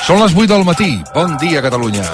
Són les 8 del matí. Bon dia, Catalunya.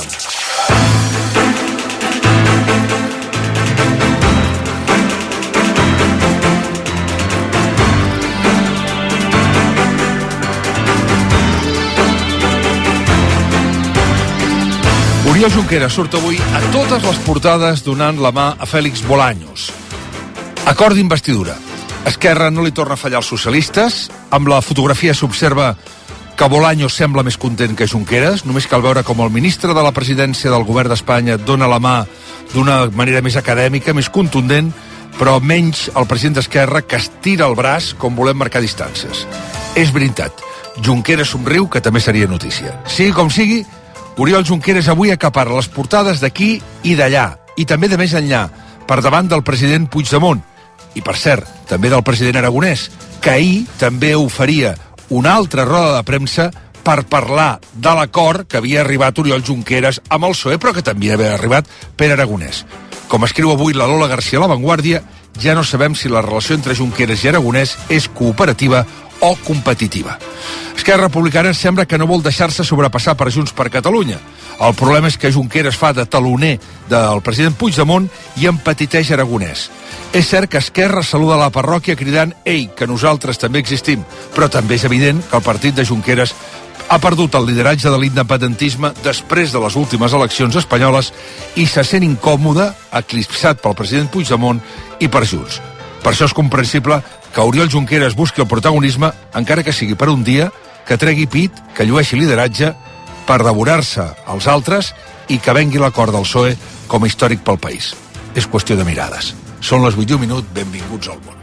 Oriol Junqueras surt avui a totes les portades donant la mà a Félix Bolaños. Acord d'investidura. Esquerra no li torna a fallar als socialistes. Amb la fotografia s'observa que Bolaños sembla més content que Junqueras. Només cal veure com el ministre de la presidència del govern d'Espanya dona la mà d'una manera més acadèmica, més contundent, però menys el president d'Esquerra, que estira el braç com volem marcar distàncies. És veritat, Junqueras somriu, que també seria notícia. Sigui com sigui, Oriol Junqueras avui acapara les portades d'aquí i d'allà, i també de més enllà, per davant del president Puigdemont, i per cert, també del president Aragonès, que ahir també oferia una altra roda de premsa per parlar de l'acord que havia arribat Oriol Junqueras amb el PSOE, però que també havia arribat Pere Aragonès. Com escriu avui la Lola García a La Vanguardia, ja no sabem si la relació entre Junqueras i Aragonès és cooperativa o competitiva. Esquerra Republicana sembla que no vol deixar-se sobrepassar per Junts per Catalunya. El problema és que Junqueras fa de taloner del president Puigdemont i empetiteix Aragonès. És cert que Esquerra saluda la parròquia cridant «Ei, que nosaltres també existim», però també és evident que el partit de Junqueras ha perdut el lideratge de l'independentisme després de les últimes eleccions espanyoles i se sent incòmode, eclipsat pel president Puigdemont i per Junts. Per això és comprensible que Oriol Junqueras busqui el protagonisme, encara que sigui per un dia, que tregui pit, que llueixi lideratge, per devorar-se als altres i que vengui l'acord del PSOE com a històric pel país. És qüestió de mirades. Són les 8:01, benvinguts al món.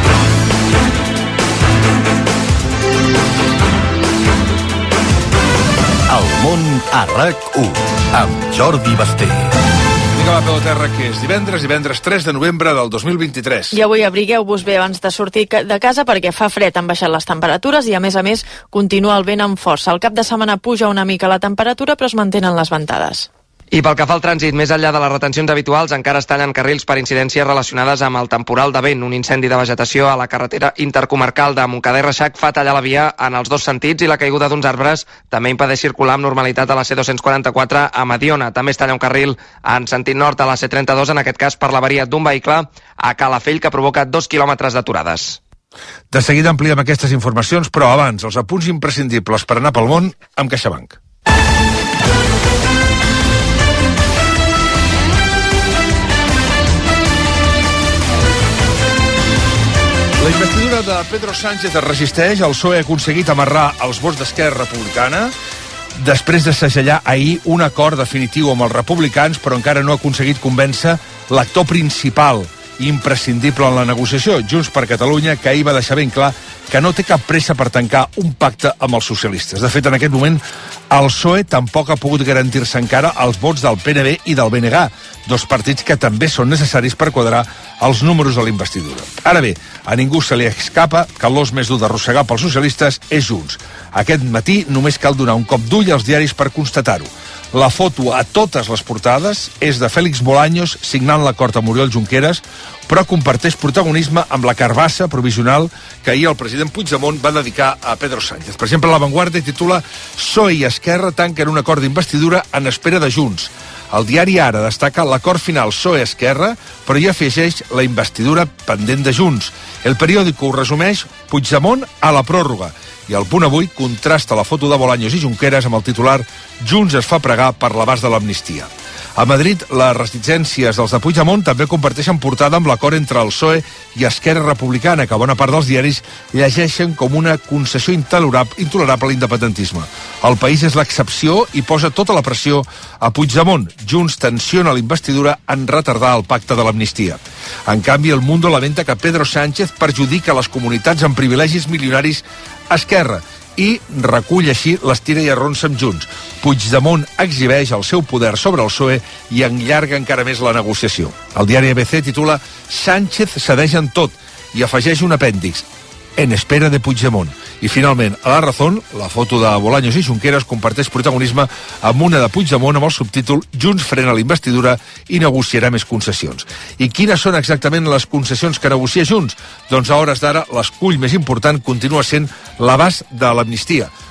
El món a RAC1, amb Jordi Basté. Vinga, va, peu a terra, que és divendres 3 de novembre del 2023. I avui abrigueu-vos bé abans de sortir de casa perquè fa fred, han baixat les temperatures i a més continua el vent amb força. Al cap de setmana puja una mica la temperatura però es mantenen les ventades. I pel que fa al trànsit, més enllà de les retencions habituals, encara es tallen carrils per incidències relacionades amb el temporal de vent. Un incendi de vegetació a la carretera intercomarcal de Montcada i Reixac fa tallar la via en els dos sentits i la caiguda d'uns arbres també impedeix circular amb normalitat a la C244 a Mediona. També es talla un carril en sentit nord a la C32, en aquest cas per l'avaria d'un vehicle a Calafell que provoca 2 quilòmetres d'aturades. De seguida ampliem aquestes informacions, però abans, els apunts imprescindibles per anar pel món amb CaixaBank. La investidura de Pedro Sánchez es resisteix. El PSOE ha aconseguit amarrar els vots d'Esquerra Republicana després de segellar ahir un acord definitiu amb els republicans, però encara no ha aconseguit convèncer l'actor principal i imprescindible en la negociació, Junts per Catalunya, que ahir va deixar ben clar que no té cap pressa per tancar un pacte amb els socialistes. De fet, en aquest moment, el PSOE tampoc ha pogut garantir-se encara els vots del PNB i del BNG, dos partits que també són necessaris per quadrar els números de la investidura. Ara bé, a ningú se li escapa que l'os més dur d'arrossegar pels socialistes és Junts. Aquest matí només cal donar un cop d'ull als diaris per constatar-ho. La foto a totes les portades és de Félix Bolaños signant l'acord amb Oriol Junqueras, però comparteix protagonisme amb la carbassa provisional que ahir el president Puigdemont va dedicar a Pedro Sánchez. Per exemple, La Vanguardia titula «PSOE i Esquerra tanquen un acord d'investidura en espera de Junts». El diari Ara destaca l'acord final PSOE-Esquerra, però hi afegeix la investidura pendent de Junts. El periòdico ho resumeix Puigdemont a la pròrroga. I el Punt Avui contrasta la foto de Bolaños i Junqueras amb el titular «Junts es fa pregar per l'abast de l'amnistia». A Madrid, les reticències dels de Puigdemont també comparteixen portada amb l'acord entre el PSOE i Esquerra Republicana, que bona part dels diaris llegeixen com una concessió intolerable a l'independentisme. El País és l'excepció i posa tota la pressió a Puigdemont. Junts tensiona la investidura en retardar el pacte de l'amnistia. En canvi, El Mundo lamenta que Pedro Sánchez perjudica les comunitats amb privilegis milionaris a Esquerra i recull així l'estira i arronsa amb Junts. Puigdemont exhibeix el seu poder sobre el PSOE i enllarga encara més la negociació. El diari ABC titula «Sánchez cedeix en tot» i afegeix un apèndix «En espera de Puigdemont». I finalment, a La Razón, la foto de Bolaños i Junqueras comparteix protagonisme amb una de Puigdemont amb el subtítol «Junts frena la investidura i negociarà més concessions». I quines són exactament les concessions que negocia Junts? Doncs a hores d'ara l'escull més important continua sent l'abast de l'amnistia.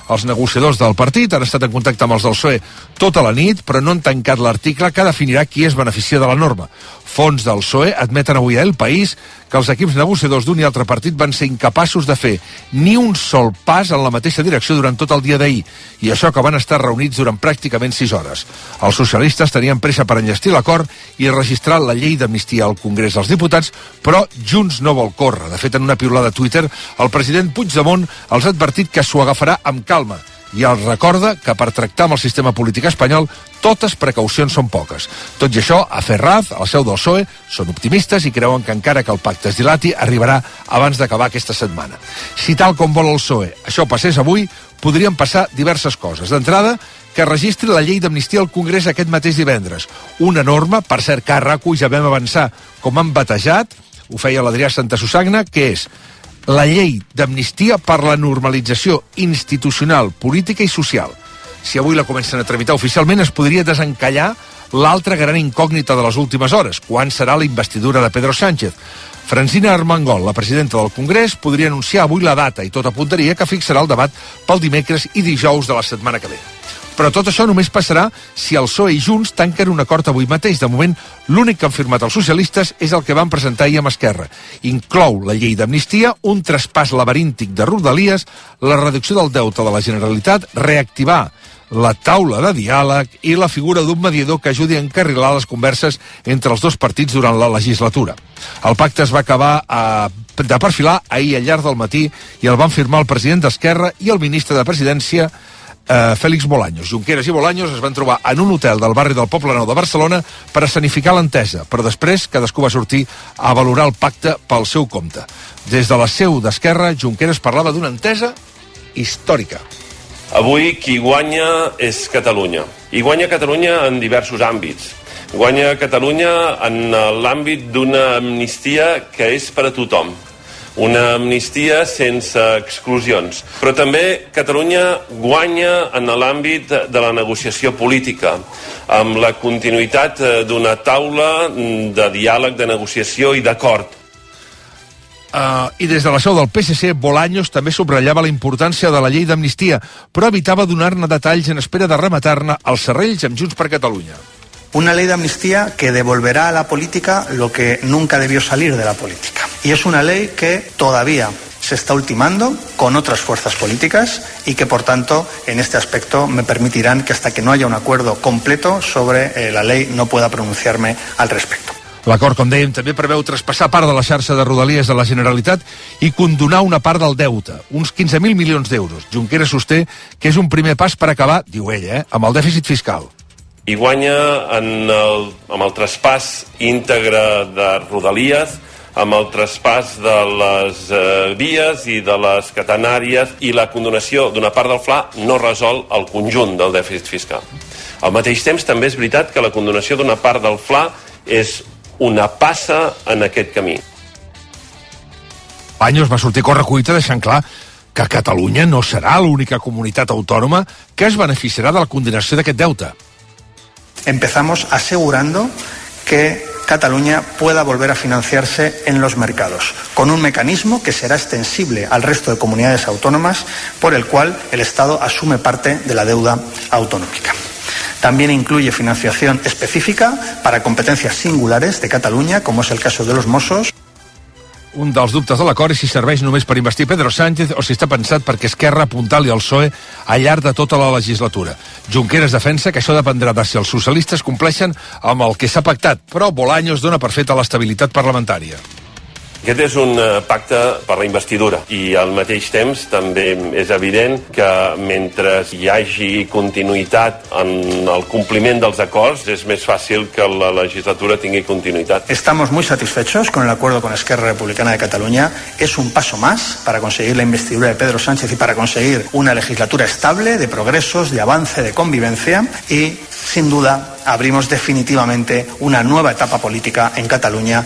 Els negociadors del partit han estat en contacte amb els del PSOE tota la nit, però no han tancat l'article que definirà qui es beneficia de la norma. Fons del PSOE admeten avui a El País que els equips negociadors d'un i altre partit van ser incapaços de fer ni un sol pas en la mateixa direcció durant tot el dia d'ahir, i això que van estar reunits durant pràcticament 6 hores. Els socialistes tenien pressa per enllestir l'acord i registrar la llei d'amnistia al Congrés dels Diputats, però Junts no vol córrer. De fet, en una piulada a Twitter, el president Puigdemont els ha advertit que s'ho agafarà amb calma i els recorda que per tractar amb el sistema polític espanyol totes precaucions són poques. Tot i això, a Ferraz, a la seu del PSOE, són optimistes i creuen que encara que el pacte es dilati, arribarà abans d'acabar aquesta setmana. Si tal com vol el PSOE això passés avui, podrien passar diverses coses. D'entrada, que registri la llei d'amnistia al Congrés aquest mateix divendres. Una norma, per cert, que a RAC1 ja vam avançar, com han batejat, ho feia l'Adrià Santasusagna, que és la llei d'amnistia per la normalització institucional, política i social. Si avui la comencen a tramitar oficialment, es podria desencallar l'altra gran incògnita de les últimes hores, quan serà la investidura de Pedro Sánchez. Francina Armengol, la presidenta del Congrés, podria anunciar avui la data i tot apuntaria que fixarà el debat pel dimecres i dijous de la setmana que ve. Però tot això només passarà si el PSOE i Junts tanquen un acord avui mateix. De moment, l'únic que han firmat els socialistes és el que van presentar ahir amb Esquerra. Inclou la llei d'amnistia, un traspàs laberíntic de Rodalies, la reducció del deute de la Generalitat, reactivar la taula de diàleg i la figura d'un mediador que ajudi a encarrilar les converses entre els dos partits durant la legislatura. El pacte es va acabar de perfilar ahir al llarg del matí i el van firmar el president d'Esquerra i el ministre de Presidència, Félix Bolaños. Junqueras i Bolaños es van trobar en un hotel del barri del Poblenou de Barcelona per escenificar l'entesa, però després cadascú va sortir a valorar el pacte pel seu compte. Des de la seu d'Esquerra, Junqueras parlava d'una entesa històrica. Avui qui guanya és Catalunya. I guanya Catalunya en diversos àmbits. Guanya Catalunya en l'àmbit d'una amnistia que és per a tothom. Una amnistia sense exclusions. Però també Catalunya guanya en l'àmbit de la negociació política, amb la continuïtat d'una taula de diàleg, de negociació i d'acord. I des de la seu del PSC, Bolaños també subratllava la importància de la llei d'amnistia, però evitava donar-ne detalls en espera de rematar-ne als serrells amb Junts per Catalunya. Una ley de amnistía que devolverá a la política lo que nunca debió salir de la política. Y es una ley que todavía se está ultimando con otras fuerzas políticas y que, por tanto, en este aspecto me permitirán que hasta que no haya un acuerdo completo sobre la ley no pueda pronunciarme al respecto. L'acord, com dèiem, també preveu traspassar part de la xarxa de Rodalies de la Generalitat i condonar una part del deute, uns 15.000 milions d'euros. Junqueras sosté que és un primer pas per acabar, diu ell, amb el dèficit fiscal. I guanya amb el traspàs íntegre de Rodalies, amb el traspàs de les vies i de les catenàries, i la condonació d'una part del FLA no resol el conjunt del dèficit fiscal. Al mateix temps, també és veritat que la condonació d'una part del FLA és una passa en aquest camí. Bolaños va sortir a correcuita deixant clar que Catalunya no serà l'única comunitat autònoma que es beneficiarà de la condonació d'aquest deute. Empezamos asegurando que Cataluña pueda volver a financiarse en los mercados, con un mecanismo que será extensible al resto de comunidades autónomas, por el cual el Estado asume parte de la deuda autonómica. También incluye financiación específica para competencias singulares de Cataluña, como es el caso de los Mossos. Un dels dubtes de l'acord és si serveix només per investir Pedro Sánchez o si està pensat perquè Esquerra apuntali al PSOE al llarg de tota la legislatura. Junqueras defensa que això dependrà de si els socialistes compleixen amb el que s'ha pactat, però Bolaños dona per feta l'estabilitat parlamentària. Aquest és un pacte per la investidura i al mateix temps també és evident que mentre hi hagi continuïtat en el compliment dels acords és més fàcil que la legislatura tingui continuïtat. Estamos muy satisfechos con el acuerdo con Esquerra Republicana de Cataluña. Es un paso más para conseguir la investidura de Pedro Sánchez y para conseguir una legislatura estable, de progresos, de avance, de convivencia y, sin duda, abrimos definitivamente una nueva etapa política en Cataluña.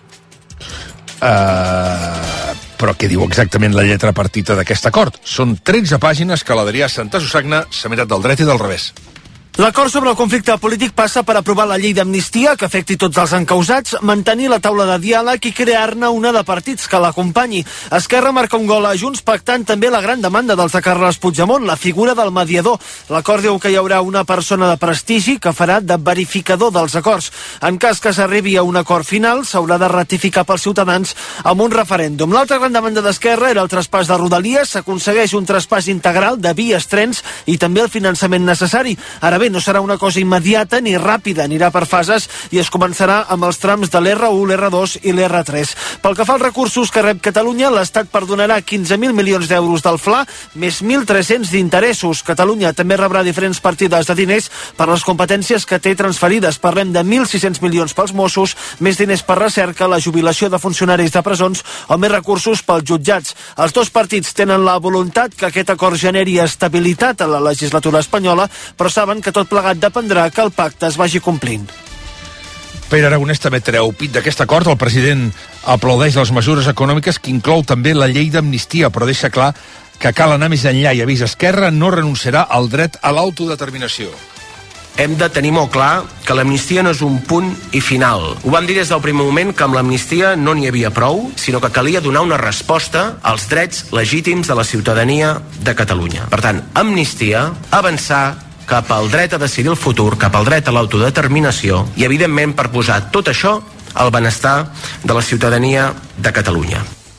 Però què diu exactament la lletra partita d'aquest acord? Són 13 pàgines que l'Adrià Santasusagna s'ha mirat del dret i del revés. L'acord sobre el conflicte polític passa per aprovar la llei d'amnistia que afecti tots els encausats, mantenir la taula de diàleg i crear-ne una de partits que l'acompanyi. Esquerra marca un gol a Junts pactant també la gran demanda dels de Carles Puigdemont, la figura del mediador. L'acord diu que hi haurà una persona de prestigi que farà de verificador dels acords. En cas que s'arribi a un acord final, s'haurà de ratificar pels ciutadans amb un referèndum. L'altra gran demanda d'Esquerra era el traspàs de Rodalies. S'aconsegueix un traspàs integral de vies, trens i també el finançament necessari. Ara bé, no serà una cosa immediata ni ràpida, anirà per fases i es començarà amb els trams de l'R1, l'R2 i l'R3. Pel que fa als recursos que rep Catalunya, l'Estat perdonarà 15.000 milions d'euros del FLA, més 1.300 d'interessos. Catalunya també rebrà diferents partides de diners per les competències que té transferides. Parlem de 1.600 milions pels Mossos, més diners per recerca, la jubilació de funcionaris de presons o més recursos pels jutjats. Els dos partits tenen la voluntat que aquest acord generi estabilitat a la legislatura espanyola, però saben que tot plegat dependrà que el pacte es vagi complint. Pere Aragonès també treu pit d'aquest acord. El president aplaudeix les mesures econòmiques que inclou també la llei d'amnistia, però deixa clar que cal anar més enllà i avisa Esquerra no renunciarà al dret a l'autodeterminació. Hem de tenir molt clar que l'amnistia no és un punt i final. Ho vam dir des del primer moment que amb l'amnistia no n'hi havia prou, sinó que calia donar una resposta als drets legítims de la ciutadania de Catalunya. Per tant, amnistia, avançar cap al dret a decidir el futur, cap al dret a l'autodeterminació i, evidentment, per posar tot això al benestar de la ciutadania de Catalunya.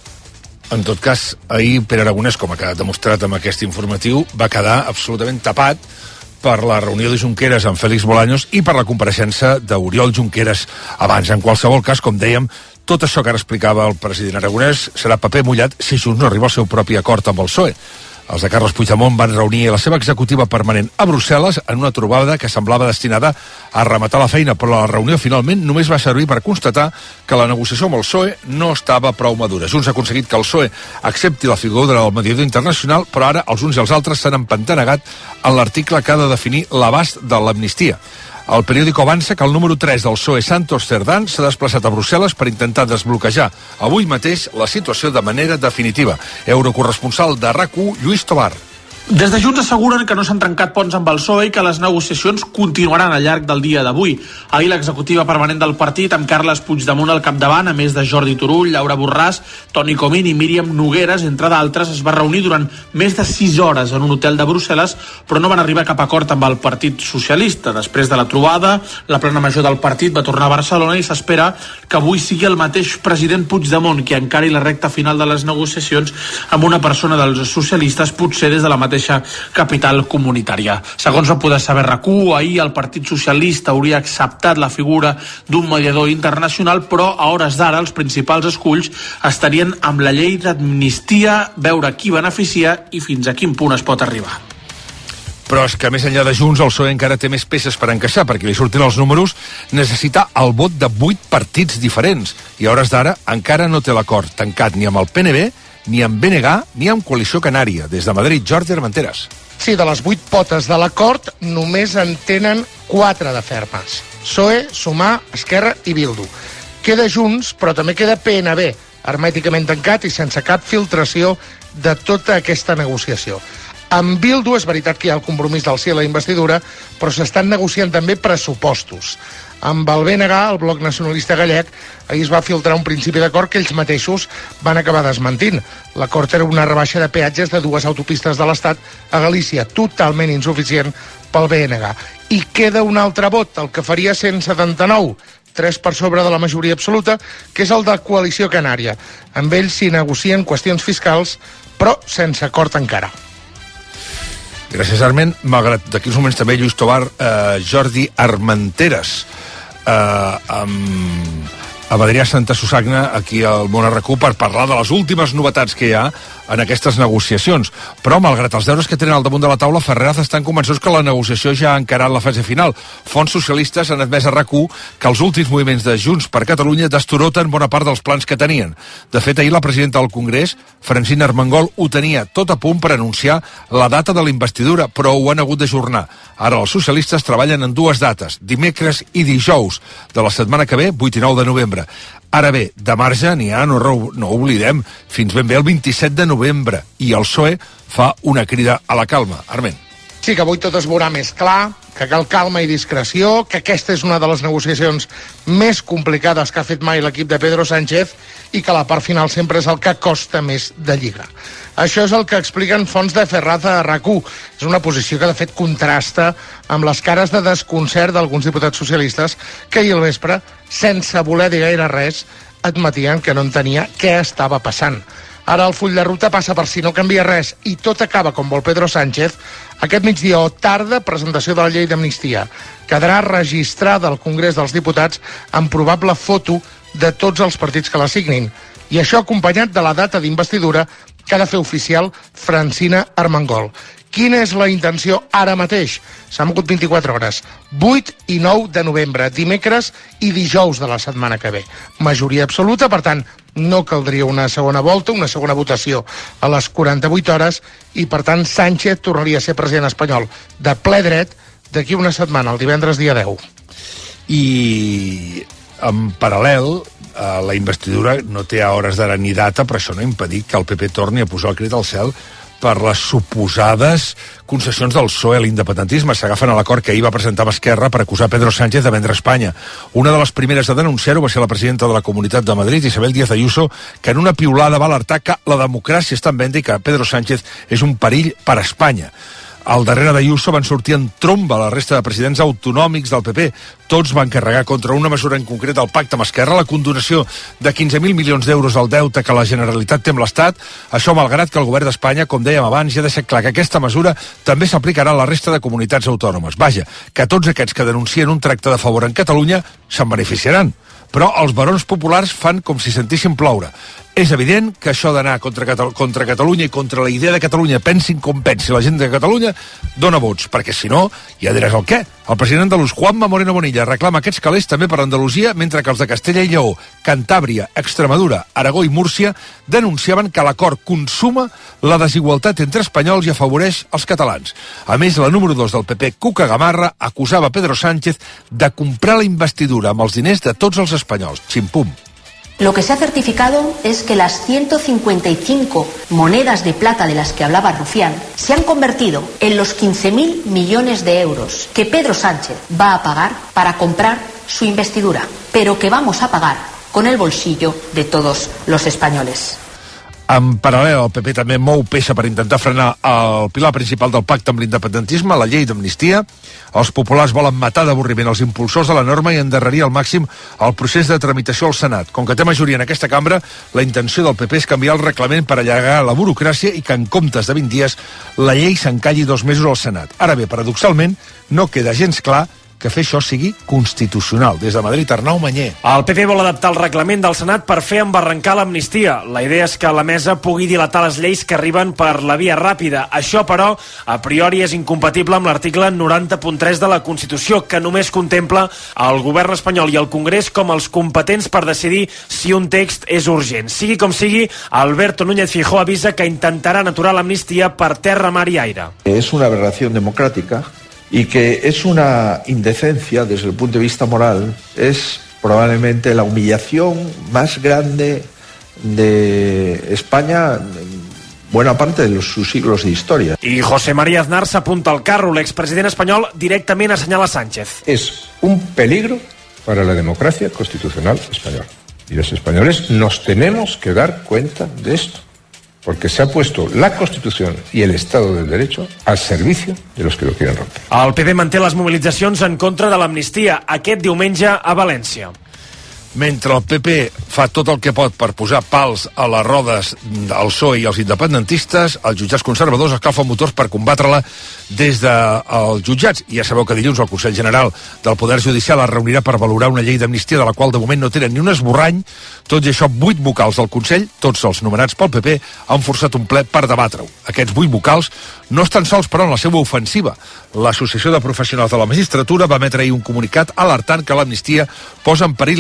En tot cas, ahir Pere Aragonès, com ha quedat demostrat amb aquest informatiu, va quedar absolutament tapat per la reunió de Junqueras amb Félix Bolaños i per la compareixença d'Oriol Junqueras abans. En qualsevol cas, com dèiem, tot això que ara explicava el president Aragonès serà paper mullat si Junts no arriba al seu propi acord amb el PSOE. Els de Carles Puigdemont van reunir la seva executiva permanent a Brussel·les en una trobada que semblava destinada a rematar la feina, però la reunió finalment només va servir per constatar que la negociació amb el PSOE no estava prou madura. Junts ha aconseguit que el PSOE accepti la figura del mediador internacional, però ara els uns i els altres s'han empantanegat en l'article que ha de definir l'abast de l'amnistia. El periòdico avança que el número 3 del PSOE, Santos Cerdán, s'ha desplaçat a Brussel·les per intentar desbloquejar avui mateix la situació de manera definitiva. Eurocorresponsal de RAC1, Lluís Tobar. Des de Junts asseguren que no s'han trencat ponts amb el PSOE i que les negociacions continuaran al llarg del dia d'avui. Ahir l'executiva permanent del partit, amb Carles Puigdemont al capdavant, a més de Jordi Turull, Laura Borràs, Toni Comín i Míriam Nogueres, entre d'altres, es va reunir durant més de 6 hores en un hotel de Brussel·les, però no van arribar a cap acord amb el Partit Socialista. Després de la trobada, la plena major del partit va tornar a Barcelona i s'espera que avui sigui el mateix president Puigdemont qui encari la recta final de les negociacions amb una persona dels socialistes, potser des de la mateixa capital comunitària. Segons va poder saber RAC1, ahir el Partit Socialista hauria acceptat la figura d'un mediador internacional, però a hores d'ara els principals esculls estarien amb la llei d'amnistia, veure qui beneficia i fins a quin punt es pot arribar. Però és que més enllà de Junts el PSOE encara té més peces per encaixar, perquè li surtin els números, necessita el vot de 8 partits diferents i a hores d'ara encara no té l'acord tancat ni amb el PNB, ni amb BNG, ni amb Coalició Canària. Des de Madrid, Jordi Armenteres. Sí, de les 8 potes de l'acord només en tenen 4 de fermes. PSOE, Sumar, Esquerra i Bildu. Queda Junts, però també queda PNB, hermèticament tancat i sense cap filtració de tota aquesta negociació. Amb Bildu és veritat que hi ha el compromís del sí a la investidura, però s'estan negociant també pressupostos. Amb el BNG, el Bloc Nacionalista Gallec, ahir es va filtrar un principi d'acord que ells mateixos van acabar desmentint. L'acord era una rebaixa de peatges de 2 autopistes de l'Estat a Galícia, totalment insuficient pel BNG. I queda un altre vot, el que faria 179, 3 per sobre de la majoria absoluta, que és el de Coalició Canària. Amb ells s'hi negocien qüestions fiscals, però sense acord encara. Gràcies, Arment. Malgrat d'aquí uns moments també Lluís Tobar, Jordi Armenteres, amb Adrià Santa Susagna aquí al Món RAC1 per parlar de les últimes novetats que hi ha en aquestes negociacions. Però, malgrat els deures que tenen al damunt de la taula, Ferreraz estan convençuts que la negociació ja ha encarat la fase final. Fonts socialistes han admès a RAC1 que els últims moviments de Junts per Catalunya destoroten bona part dels plans que tenien. De fet, ahir la presidenta del Congrés, Francina Armengol, ho tenia tot a punt per anunciar la data de la investidura, però ho han hagut d'ajornar. Ara els socialistes treballen en 2 dates, dimecres i dijous de la setmana que ve, 8 i 9 de novembre. Ara bé, de marge n'hi ha, no oblidem, fins ben bé el 27 de novembre, i el PSOE fa una crida a la calma. Arment. Sí, que avui tot es veurà més clar, que cal calma i discreció, que aquesta és una de les negociacions més complicades que ha fet mai l'equip de Pedro Sánchez i que la part final sempre és el que costa més de lligar. Això és el que expliquen fonts de Ferraz a RAC1. És una posició que de fet contrasta amb les cares de desconcert d'alguns diputats socialistes que ahir al vespre, sense voler dir gaire res, admetien que no entenia què estava passant. Ara el full de ruta passa per si no canvia res i tot acaba com vol Pedro Sánchez. Aquest migdia o tarda presentació de la llei d'amnistia. Quedarà registrada al Congrés dels Diputats amb probable foto de tots els partits que la signin. I això acompanyat de la data d'investidura que ha de fer oficial Francina Armengol. Quina és la intenció ara mateix? S'han mogut 24 hores. 8 i 9 de novembre, dimecres i dijous de la setmana que ve. Majoria absoluta, per tant, no caldria una segona volta, una segona votació a les 48 hores i, per tant, Sánchez tornaria a ser president espanyol de ple dret d'aquí una setmana, el divendres dia 10. I en paral·lel, la investidura no té a hores d'ara ni data, però això no ha impedit que el PP torni a posar el crit al cel per les suposades concessions del PSOE a l'independentisme. S'agafen a l'acord que ahir va presentar amb Esquerra per acusar Pedro Sánchez de vendre Espanya. Una de les primeres a denunciar-ho va ser la presidenta de la Comunitat de Madrid, Isabel Díaz Ayuso, que en una piulada va alertar que la democràcia està en venda i que Pedro Sánchez és un perill per a Espanya. Al darrere d'Ayuso van sortir en tromba la resta de presidents autonòmics del PP. Tots van carregar contra una mesura en concret del pacte amb Esquerra, la condonació de 15.000 milions d'euros al deute que la Generalitat té amb l'Estat. Això malgrat que el govern d'Espanya, com dèiem abans, ja ha deixat clar que aquesta mesura també s'aplicarà a la resta de comunitats autònomes. Vaja, que tots aquests que denuncien un tracte de favor en Catalunya se'n beneficiaran. Però els barons populars fan com si sentissin ploure. És evident que això d'anar contra Catalunya i contra la idea de Catalunya, pensin com pensi la gent de Catalunya, dona vots, perquè si no, ja diràs el què. El president andalús Juanma Moreno Bonilla reclama aquests calés també per Andalusia, mentre que els de Castella i Lleó, Cantàbria, Extremadura, Aragó i Múrcia denunciaven que l'acord consuma la desigualtat entre espanyols i afavoreix els catalans. A més, la número 2 del PP, Cuca Gamarra, acusava Pedro Sánchez de comprar la investidura amb els diners de tots els espanyols. Ximpum. Lo que se ha certificado es que las 155 monedas de plata de las que hablaba Rufián se han convertido en los 15.000 millones de euros que Pedro Sánchez va a pagar para comprar su investidura, pero que vamos a pagar con el bolsillo de todos los españoles. En paral·lel, el PP també mou peça per intentar frenar el pilar principal del pacte amb l'independentisme, la llei d'amnistia. Els populars volen matar d'avorriment els impulsors de la norma i endarrerir al màxim el procés de tramitació al Senat. Com que té majoria en aquesta cambra, la intenció del PP és canviar el reglament per allargar la burocràcia i que en comptes de 20 dies la llei s'encalli 2 mesos al Senat. Ara bé, paradoxalment, no queda gens clar que fer això sigui constitucional. Des de Madrid, Arnau Manyer. El PP vol adaptar el reglament del Senat per fer embarrancar l'amnistia. La idea és que la mesa pugui dilatar les lleis que arriben per la via ràpida. Això, però, a priori és incompatible amb l'article 90.3 de la Constitució, que només contempla el govern espanyol i el Congrés com els competents per decidir si un text és urgent. Sigui com sigui, Alberto Núñez Feijóo avisa que intentaran aturar l'amnistia per terra, mar i aire. És una aberració democràtica y que es una indecencia desde el punto de vista moral, es probablemente la humillación más grande de España en buena parte de sus siglos de historia. Y José María Aznar s'apunta al carro. L'expresident espanyol directament assenyala Sánchez. Es un peligro para la democracia constitucional española. Y los españoles nos tenemos que dar cuenta de esto, porque se ha puesto la Constitución y el Estado del Derecho al servicio de los que lo quieren romper. El PP manté les mobilitzacions en contra de l'amnistia aquest diumenge a València. Mentre el PP fa tot el que pot per posar pals a les rodes al PSOE i als independentistes, els jutjats conservadors escalfen motors per combatre-la des dels jutjats. I ja sabeu que dilluns el Consell General del Poder Judicial es reunirà per valorar una llei d'amnistia de la qual de moment no tenen ni un esborrany. Tot i això, 8 vocals del Consell, tots els nomenats pel PP, han forçat un ple per debatre-ho. Aquests 8 vocals no estan sols, però, en la seva ofensiva. L'Associació de Professionals de la Magistratura va emetre ahir un comunicat alertant que l'amnistia posa en perill la democràcia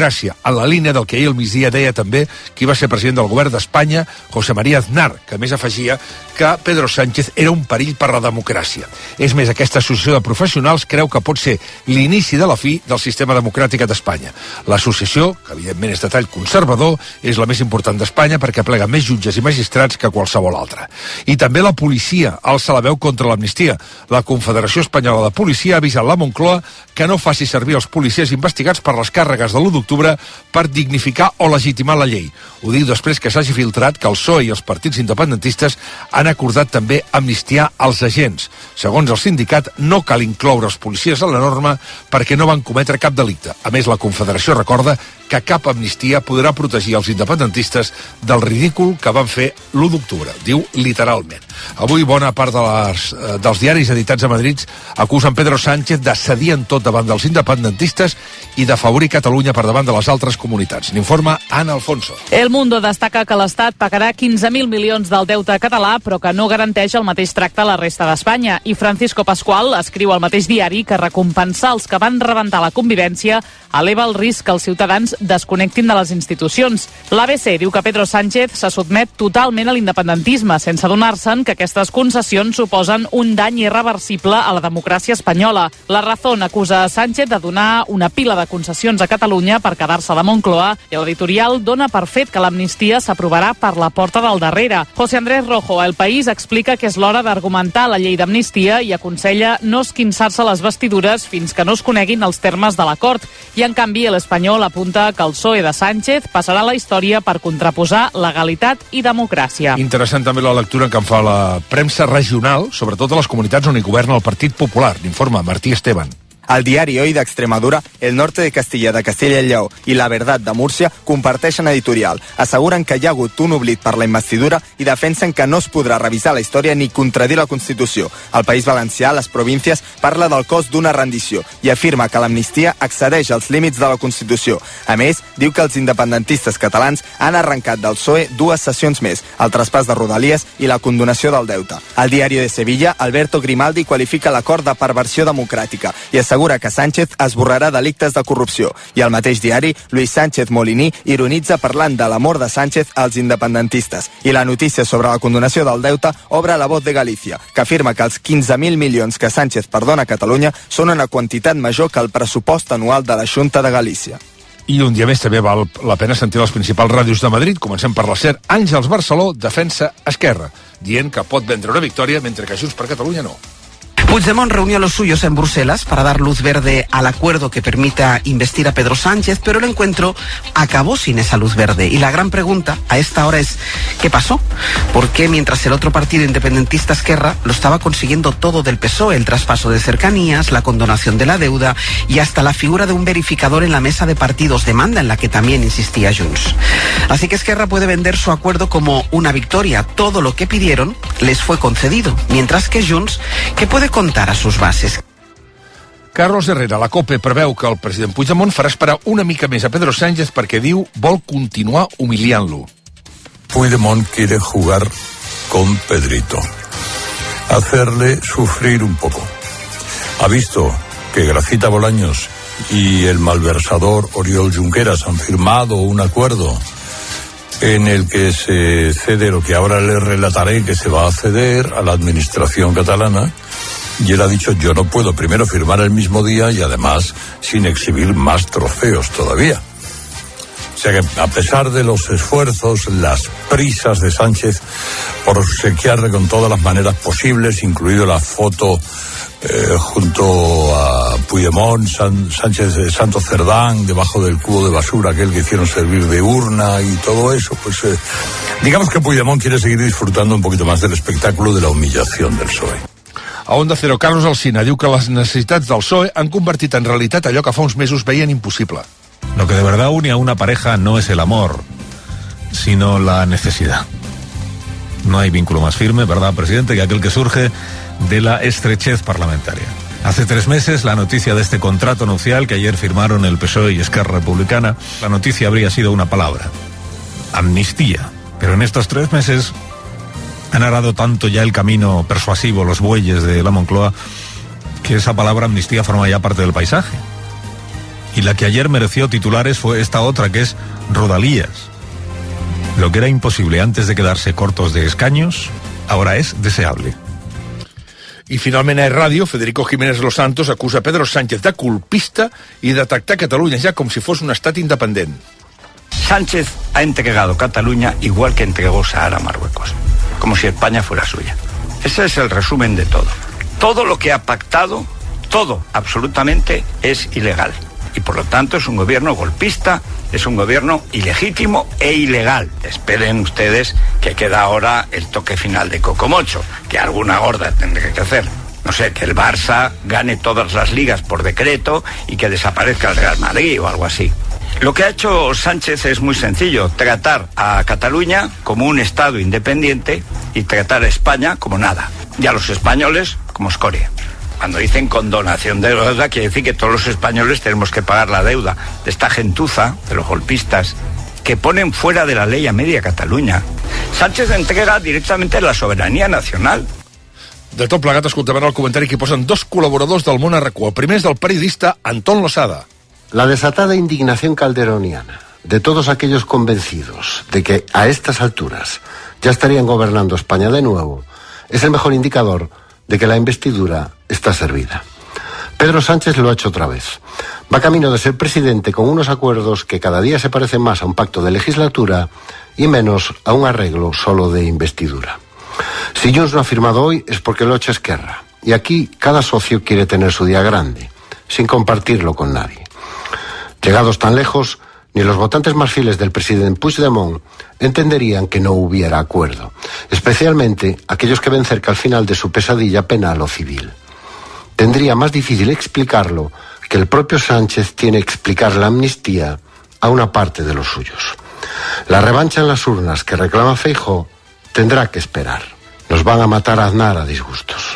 democràcia, en la línia del que ahir al migdia deia també qui va ser president del govern d'Espanya, José María Aznar, que a més afegia que Pedro Sánchez era un perill per la democràcia. És més, aquesta associació de professionals creu que pot ser l'inici de la fi del sistema democràtic d'Espanya. L'associació, que evidentment és de tall conservador, és la més important d'Espanya perquè plega més jutges i magistrats que qualsevol altra. I també la policia alça la veu contra l'amnistia. La Confederació Espanyola de Policia ha avisat la Moncloa que no faci servir els policies investigats per les càrregues de l'1 d'octubre per dignificar o legitimar la llei. Ho diu després que s'hagi filtrat que el PSOE i els partits independentistes han acordat també amnistiar els agents. Segons el sindicat, no cal incloure els policies a la norma perquè no van cometre cap delicte. A més, la Confederació recorda que cap amnistia podrà protegir els independentistes del ridícul que van fer l'1 d'octubre. Diu literalment. Avui bona part dels diaris editats a Madrid acusen Pedro Sánchez de cedir en tot davant dels independentistes i d'afavorir Catalunya per davant de les altres comunitats. N'informa Ana Alfonso. El Mundo destaca que l'Estat pagarà 15.000 milions del deute català, però que no garanteix el mateix tracte a la resta d'Espanya. I Francisco Pascual escriu al mateix diari que recompensar els que van rebentar la convivència eleva el risc que els ciutadans desconnectin de les institucions. L'ABC diu que Pedro Sánchez se sotmet totalment a l'independentisme, sense adonar-se'n que aquestes concessions suposen un dany irreversible a la democràcia espanyola. La Razón acusa a Sánchez de donar una pila de concessions a Catalunya per quedar-se a la Moncloa i l'editorial dona per fet que l'amnistia s'aprovarà per la porta del darrere. José Andrés Rojo, a El País, explica que és l'hora d'argumentar la llei d'amnistia i aconsella no esquinçar-se les vestidures fins que no es coneguin els termes de l'acord. I en canvi, l'Espanyol apunta que el PSOE de Sánchez passarà a la història per contraposar legalitat i democràcia. Interessant també la lectura que en fa la premsa regional, sobretot a les comunitats on hi governa el Partit Popular. N'informa Martí Esteban. El diari Hoy d'Extremadura, El Norte de Castilla i Lleó i La Verdad de Múrcia comparteixen editorial. Asseguren que hi ha hagut un oblit per la investidura i defensen que no es podrà revisar la història ni contradir la Constitució. El País Valencià, les províncies, parla del cost d'una rendició i afirma que l'amnistia excedeix els límits de la Constitució. A més, diu que els independentistes catalans han arrencat del PSOE 2 sessions més, el traspàs de Rodalies i la condonació del deute. Al diari de Sevilla, Alberto Grimaldi qualifica l'acord de perversió democràtica i assegura que Sánchez esborrarà delictes de corrupció. I al mateix diari, Luis Sánchez Molini ironitza parlant de l'amor de Sánchez als independentistes. I la notícia sobre la condonació del deute obre La Voz de Galícia, que afirma que els 15.000 milions que Sánchez perdona a Catalunya són una quantitat major que el pressupost anual de la Xunta de Galícia. I un dia més també val la pena sentir les principals ràdios de Madrid. Comencem per la SER. Àngels Barceló defensa Esquerra, dient que pot vendre una victòria mentre que Junts per Catalunya no. Puigdemont reunió a los suyos en Bruselas para dar luz verde al acuerdo que permita investir a Pedro Sánchez, pero el encuentro acabó sin esa luz verde. Y la gran pregunta a esta hora es, ¿qué pasó? ¿Por qué mientras el otro partido independentista Esquerra lo estaba consiguiendo todo del PSOE, el traspaso de cercanías, la condonación de la deuda y hasta la figura de un verificador en la mesa de partidos, demanda en la que también insistía Junts? Así que Esquerra puede vender su acuerdo como una victoria. Todo lo que pidieron les fue concedido, mientras que Junts, que puede contar a sus bases. Carlos Herrera, la COPE, preveu que el president Puigdemont farà esperar una mica més a Pedro Sánchez perquè diu vol continuar humiliant-lo. Puigdemont quiere jugar con Pedrito, hacerle sufrir un poco. Ha visto que Gracita Bolaños y el malversador Oriol Junqueras han firmado un acuerdo en el que se cede lo que ahora le relataré que se va a ceder a la administración catalana. Y él ha dicho, yo no puedo primero firmar el mismo día y además sin exhibir más trofeos todavía. O sea que a pesar de los esfuerzos, las prisas de Sánchez por obsequiarle con todas las maneras posibles, incluido la foto junto a Puigdemont, Sánchez, Santos Cerdán, debajo del cubo de basura, aquel que hicieron servir de urna y todo eso, pues digamos que Puigdemont quiere seguir disfrutando un poquito más del espectáculo de la humillación del PSOE. A Onda Cero, Carlos Alsina diu que les necessitats del PSOE han convertit en realitat allò que fa uns mesos veien impossible. Lo que de verdad une a una pareja no es el amor, sino la necesidad. No hay vínculo más firme, ¿verdad, presidente?, que aquel que surge de la estrechez parlamentaria. Hace 3 meses, la noticia de este contrato nupcial que ayer firmaron el PSOE y Esquerra Republicana, la noticia habría sido una palabra: amnistía. Pero en estos 3 meses han arado tanto ya el camino persuasivo, los bueyes de la Moncloa, que esa palabra amnistía forma ya parte del paisaje. Y la que ayer mereció titulares fue esta otra, que es Rodalías. Lo que era imposible antes de quedarse cortos de escaños, ahora es deseable. I finalment a Ràdio, Federico Jiménez Los Santos acusa Pedro Sánchez de colpista y de tractar Cataluña ya como si fuese un estat independent. Sánchez ha entregado Cataluña igual que entregó Sahara a Marruecos, como si España fuera suya. Ese es el resumen de todo. Todo lo que ha pactado, todo, absolutamente, es ilegal. Y por lo tanto es un gobierno golpista, es un gobierno ilegítimo e ilegal. Esperen ustedes que queda ahora el toque final de Cocomocho, que alguna gorda tendré que hacer. No sé, que el Barça gane todas las ligas por decreto y que desaparezca el Real Madrid o algo así. Lo que ha hecho Sánchez es muy sencillo, tratar a Cataluña como un Estado independiente y tratar a España como nada, y a los españoles como escoria. Cuando dicen condonación de deuda, quiere decir que todos los españoles tenemos que pagar la deuda de esta gentuza, de los golpistas, que ponen fuera de la ley a media Cataluña. Sánchez entrega directamente la soberanía nacional. De tot plegat, escoltarem el comentari que posen dos col·laboradors del Món RQ. El primer és del periodista Antón Losada. La desatada indignación calderoniana de todos aquellos convencidos de que a estas alturas ya estarían gobernando España de nuevo es el mejor indicador de que la investidura está servida. Pedro Sánchez lo ha hecho otra vez. Va camino de ser presidente con unos acuerdos que cada día se parecen más a un pacto de legislatura y menos a un arreglo solo de investidura. Si Junts no ha firmado hoy es porque lo ha hecho Esquerra. Y aquí cada socio quiere tener su día grande, sin compartirlo con nadie. Llegados tan lejos, ni los votantes más fieles del presidente Puigdemont entenderían que no hubiera acuerdo, especialmente aquellos que ven cerca al final de su pesadilla penal o civil. Tendría más difícil explicarlo que el propio Sánchez tiene que explicar la amnistía a una parte de los suyos. La revancha en las urnas que reclama Feijóo tendrá que esperar. Nos van a matar a Aznar a disgustos.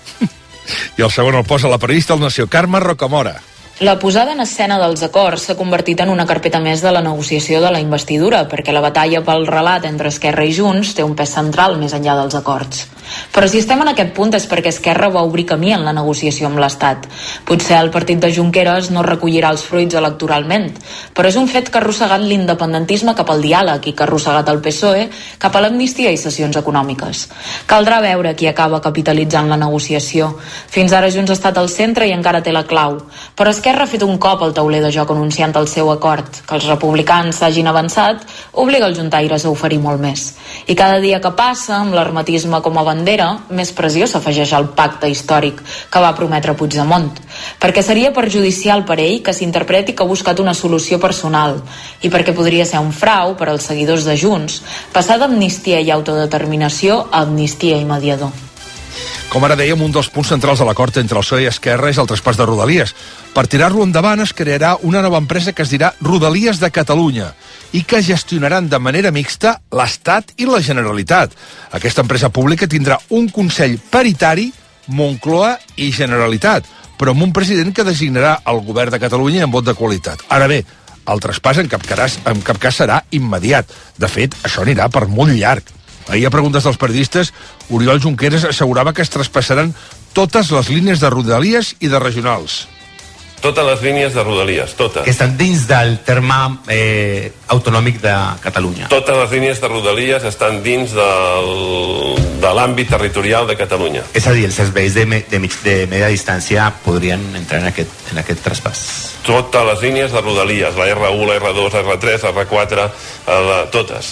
I el segon el posa la periodista del Nació, Carme Rocamora. La posada en escena dels acords s'ha convertit en una carpeta més de la negociació de la investidura, perquè la batalla pel relat entre Esquerra i Junts té un pes central més enllà dels acords. Però si estem en aquest punt és perquè Esquerra va obrir camí en la negociació amb l'Estat. Potser el partit de Junqueras no recollirà els fruits electoralment, però és un fet que ha arrossegat l'independentisme cap al diàleg i que ha arrossegat el PSOE cap a l'amnistia i sessions econòmiques. Caldrà veure qui acaba capitalitzant la negociació. Fins ara Junts ha estat al centre i encara té la clau, però Esquerra ha fet un cop al tauler de joc anunciant el seu acord. Que els republicans s'hagin avançat obliga els juntaires a oferir molt més. I cada dia que passa, amb l'hermetisme com a bandera, més pressió s'afegeix al pacte històric que va prometre Puigdemont. Perquè seria perjudicial per ell que s'interpreti que ha buscat una solució personal i perquè podria ser un frau per als seguidors de Junts passar d'amnistia i autodeterminació a amnistia i mediador. Com ara dèiem, un dels punts centrals de l'acord entre el PSOE i Esquerra és el traspàs de Rodalies. Per tirar-lo endavant es crearà una nova empresa que es dirà Rodalies de Catalunya i que gestionaran de manera mixta l'Estat i la Generalitat. Aquesta empresa pública tindrà un Consell paritari, Moncloa i Generalitat, però amb un president que designarà el govern de Catalunya en vot de qualitat. Ara bé, el traspàs en cap cas serà immediat. De fet, això anirà per molt llarg. Ahir, a preguntes dels periodistes, Oriol Junqueras assegurava que es traspassaran totes les línies de Rodalies i de regionals. Totes les línies de Rodalies, totes. Que estan dins del terme autonòmic de Catalunya. Totes les línies de Rodalies estan dins de l'àmbit territorial de Catalunya. És a dir, els serveis de media distància podrien entrar en aquest traspàs. Totes les línies de Rodalies, la R1, la R2, la R3, la R4, totes.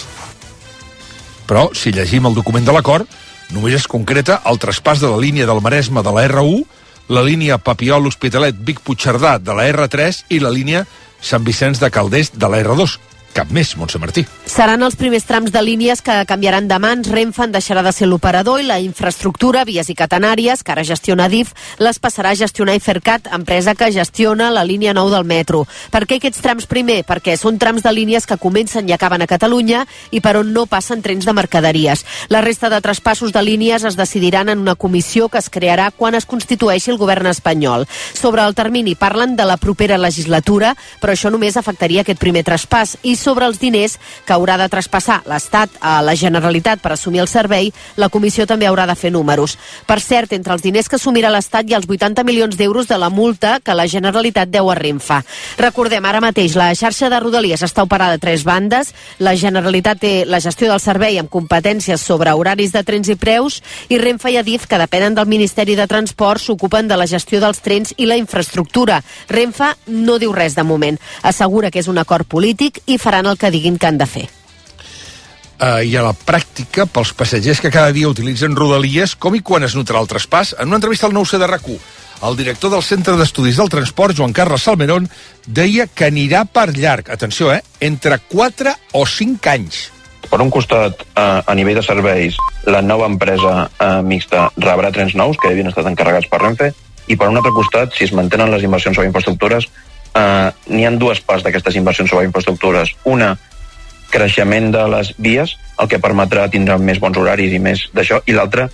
Però, si llegim el document de l'acord, només es concreta el traspàs de la línia del Maresme de la R1, la línia Papiol-Hospitalet-Vic-Puigcerdà de la R3 i la línia Sant Vicenç de Calders de la R2. Cap més, Montse Martí. Seran els primers trams de línies que canviaran de mans. Renfe en deixarà de ser l'operador i la infraestructura, vies i catenàries, que ara gestiona DIF, les passarà a gestionar Ifercat, empresa que gestiona la línia 9 del metro. Per què aquests trams primer? Perquè són trams de línies que comencen i acaben a Catalunya i per on no passen trens de mercaderies. La resta de traspassos de línies es decidiran en una comissió que es crearà quan es constitueixi el govern espanyol. Sobre el termini parlen de la propera legislatura, però això només afectaria aquest primer traspàs i sobre els diners que haurà de traspassar l'Estat a la Generalitat per assumir el servei, la comissió també haurà de fer números. Per cert, entre els diners que assumirà l'Estat hi ha els 80 milions d'euros de la multa que la Generalitat deu a Renfe. Recordem, ara mateix la xarxa de Rodalies està operada a 3 bandes, la Generalitat té la gestió del servei amb competències sobre horaris de trens i preus, i Renfe i Adif, que depenen del Ministeri de Transport, s'ocupen de la gestió dels trens i la infraestructura. Renfe no diu res de moment. Assegura que és un acord polític i faran el que diguin que han de fer. I a la pràctica, pels passatgers que cada dia utilitzen Rodalies, com i quan es notarà el traspàs? En una entrevista al 9C de RAC1, el director del Centre d'Estudis del Transport, Joan Carles Salmerón, deia que anirà per llarg, atenció, entre 4 o 5 anys. Per un costat, a nivell de serveis, la nova empresa mixta rebrà trens nous que havien estat encarregats per Renfe, i per un altre costat, si es mantenen les inversions sobre infraestructures, n'hi ha 2 parts d'aquestes inversions sobre infraestructures. Una, creixement de les vies, el que permetrà tindre més bons horaris i més d'això, i l'altra,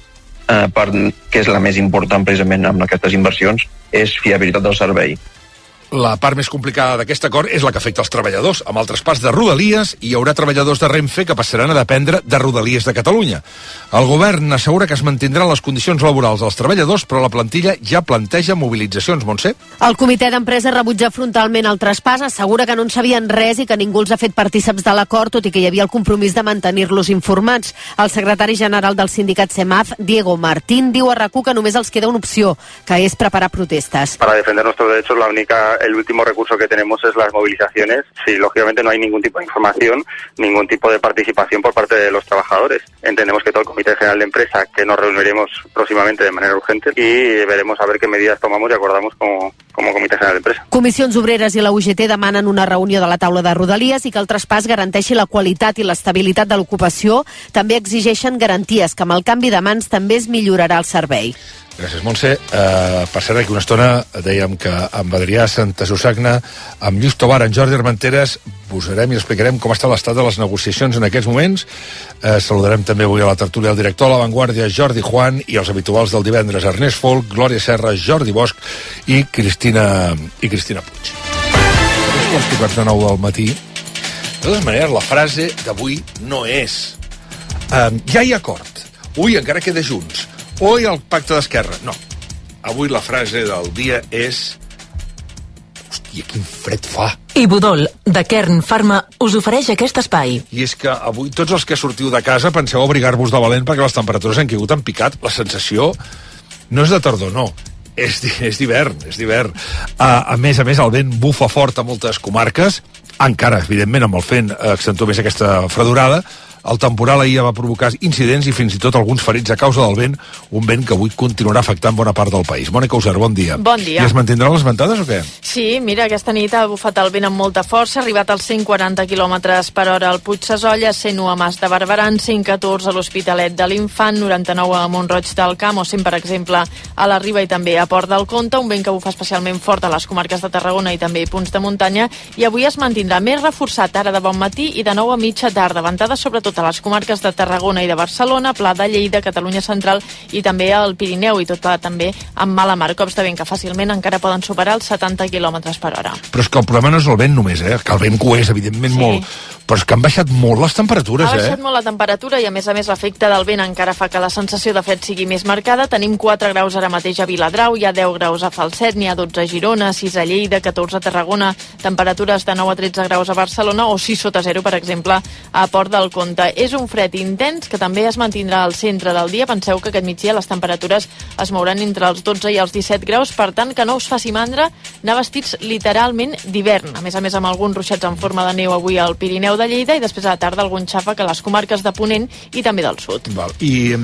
que és la més important precisament amb aquestes inversions, és fiabilitat del servei. La part més complicada d'aquest acord és la que afecta els treballadors. Amb el traspàs de Rodalies hi haurà treballadors de Renfe que passaran a dependre de Rodalies de Catalunya. El govern assegura que es mantindran les condicions laborals dels treballadors, però la plantilla ja planteja mobilitzacions, Montse. El comitè d'empresa rebutja frontalment el traspàs, assegura que no en sabien res i que ningú els ha fet partíceps de l'acord, tot i que hi havia el compromís de mantenir-los informats. El secretari general del sindicat CEMAF, Diego Martín, diu a RAC1 que només els queda una opció, que és preparar protestes. Para defender nuestros derechos, el último recurso que tenemos es las movilizaciones. Si lógicamente no hay ningún tipo de información, ningún tipo de participación por parte de los trabajadores. Entendemos que todo el Comité General de Empresa, que nos reuniremos próximamente de manera urgente, y veremos a ver qué medidas tomamos y acordamos como Comité General de Empresa. Comissions Obreres i la UGT demanen una reunió de la taula de Rodalies i que el traspàs garanteixi la qualitat i l'estabilitat de l'ocupació. També exigeixen garanties que amb el canvi de mans també es millorarà el servei. Gràcies, Montse. Per cert, aquí una estona dèiem que amb Adrià Santasusagna, amb Lluís Tobar, en Jordi Armenteres, posarem i explicarem com està l'estat de les negociacions en aquests moments. Saludarem també avui a la tertúlia el director de La Vanguardia, Jordi Juan, i els habituals del divendres, Ernest Folk, Glòria Serra, Jordi Bosch i Cristina Puig. Els quarts de 9 del matí. De totes maneres, la frase d'avui no és ja hi ha acord, ui, encara queda Junts, oi el pacte d'Esquerra. No, avui la frase del dia és hòstia, quin fred fa. I Budol, de Kern Pharma, us ofereix aquest espai. I és que avui tots els que sortiu de casa penseu abrigar-vos de valent perquè les temperatures han caigut en picat. La sensació no és de tardor, no. És d'hivern, és d'hivern. A més, el vent bufa fort a moltes comarques, encara, evidentment, amb el vent accentua més aquesta fredurada. El temporal ahir va provocar incidents i fins i tot alguns ferits a causa del vent, un vent que avui continuarà afectant bona part del país. Mònica Usar, bon dia. Bon dia. I es mantindran les ventades o què? Sí, mira, aquesta nit ha bufat el vent amb molta força, ha arribat als 140 km per hora al Puigsesolla, 101 a Mas de Barberans, 114 a l'Hospitalet de l'Infant, 99 a Mont-roig del Camp o 100, per exemple, a la Riba i també a Port del Comte, un vent que bufa especialment fort a les comarques de Tarragona i també punts de muntanya, i avui es mantindrà més reforçat ara de bon matí i de nou a mitja tarda, ventades sobretot a les comarques de Tarragona i de Barcelona, Pla de Lleida, Catalunya Central i també al Pirineu, i tot també amb mala mar, cops de vent que fàcilment encara poden superar els 70 km per hora. Però és que el problema no és el vent només, que el vent coeix, evidentment, molt, però és que han baixat molt les temperatures, Ha baixat molt la temperatura i, a més, l'efecte del vent encara fa que la sensació de fred sigui més marcada. Tenim 4 graus ara mateix a Viladrau, hi ha 10 graus a Falset, n'hi ha 12 a Girona, 6 a Lleida, 14 a Tarragona, temperatures de 9 a 13 graus a Barcelona o 6 sota 0, per exemple, a Port del Comte. És un fred intens que també es mantindrà al centre del dia. Penseu que aquest migdia les temperatures es mouran entre els 12 i els 17 graus, per tant, que no us faci mandra anar vestits literalment d'hivern. A més, amb alguns ruixats en forma de neu avui al Pirineu de Lleida i després a la tarda algun xàfec a les comarques de Ponent i també del sud. I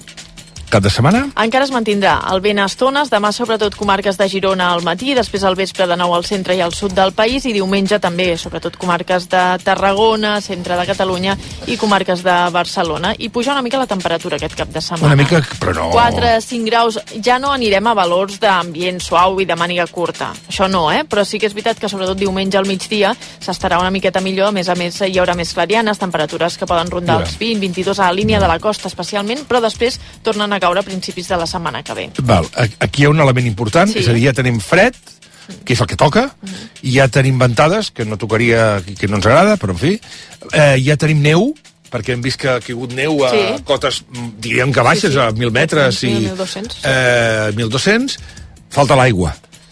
cap de setmana? Encara es mantindrà el vent a estones, demà sobretot comarques de Girona al matí, després al vespre de nou al centre i al sud del país, i diumenge també sobretot comarques de Tarragona, centre de Catalunya i comarques de Barcelona. I puja una mica la temperatura aquest cap de setmana. Una mica, però no... 4-5 graus, ja no anirem a valors d'ambient suau i de màniga curta. Això no, però sí que és veritat que sobretot diumenge al migdia s'estarà una miqueta millor, a més hi haurà més clarianes, temperatures que poden rondar els 20-22 a la línia de la costa especialment, però després tornen a caure a principis de la setmana que ve. Aquí hi ha un element important, és a dir, ja tenim fred, que és el que toca, i ja tenim ventades, que no tocaria, que no ens agrada, però en fi, ja tenim neu, perquè hem vist que ha caigut neu a cotes, diríem que baixes, a 1.000 metres, i 1.200. 1.200, falta l'aigua.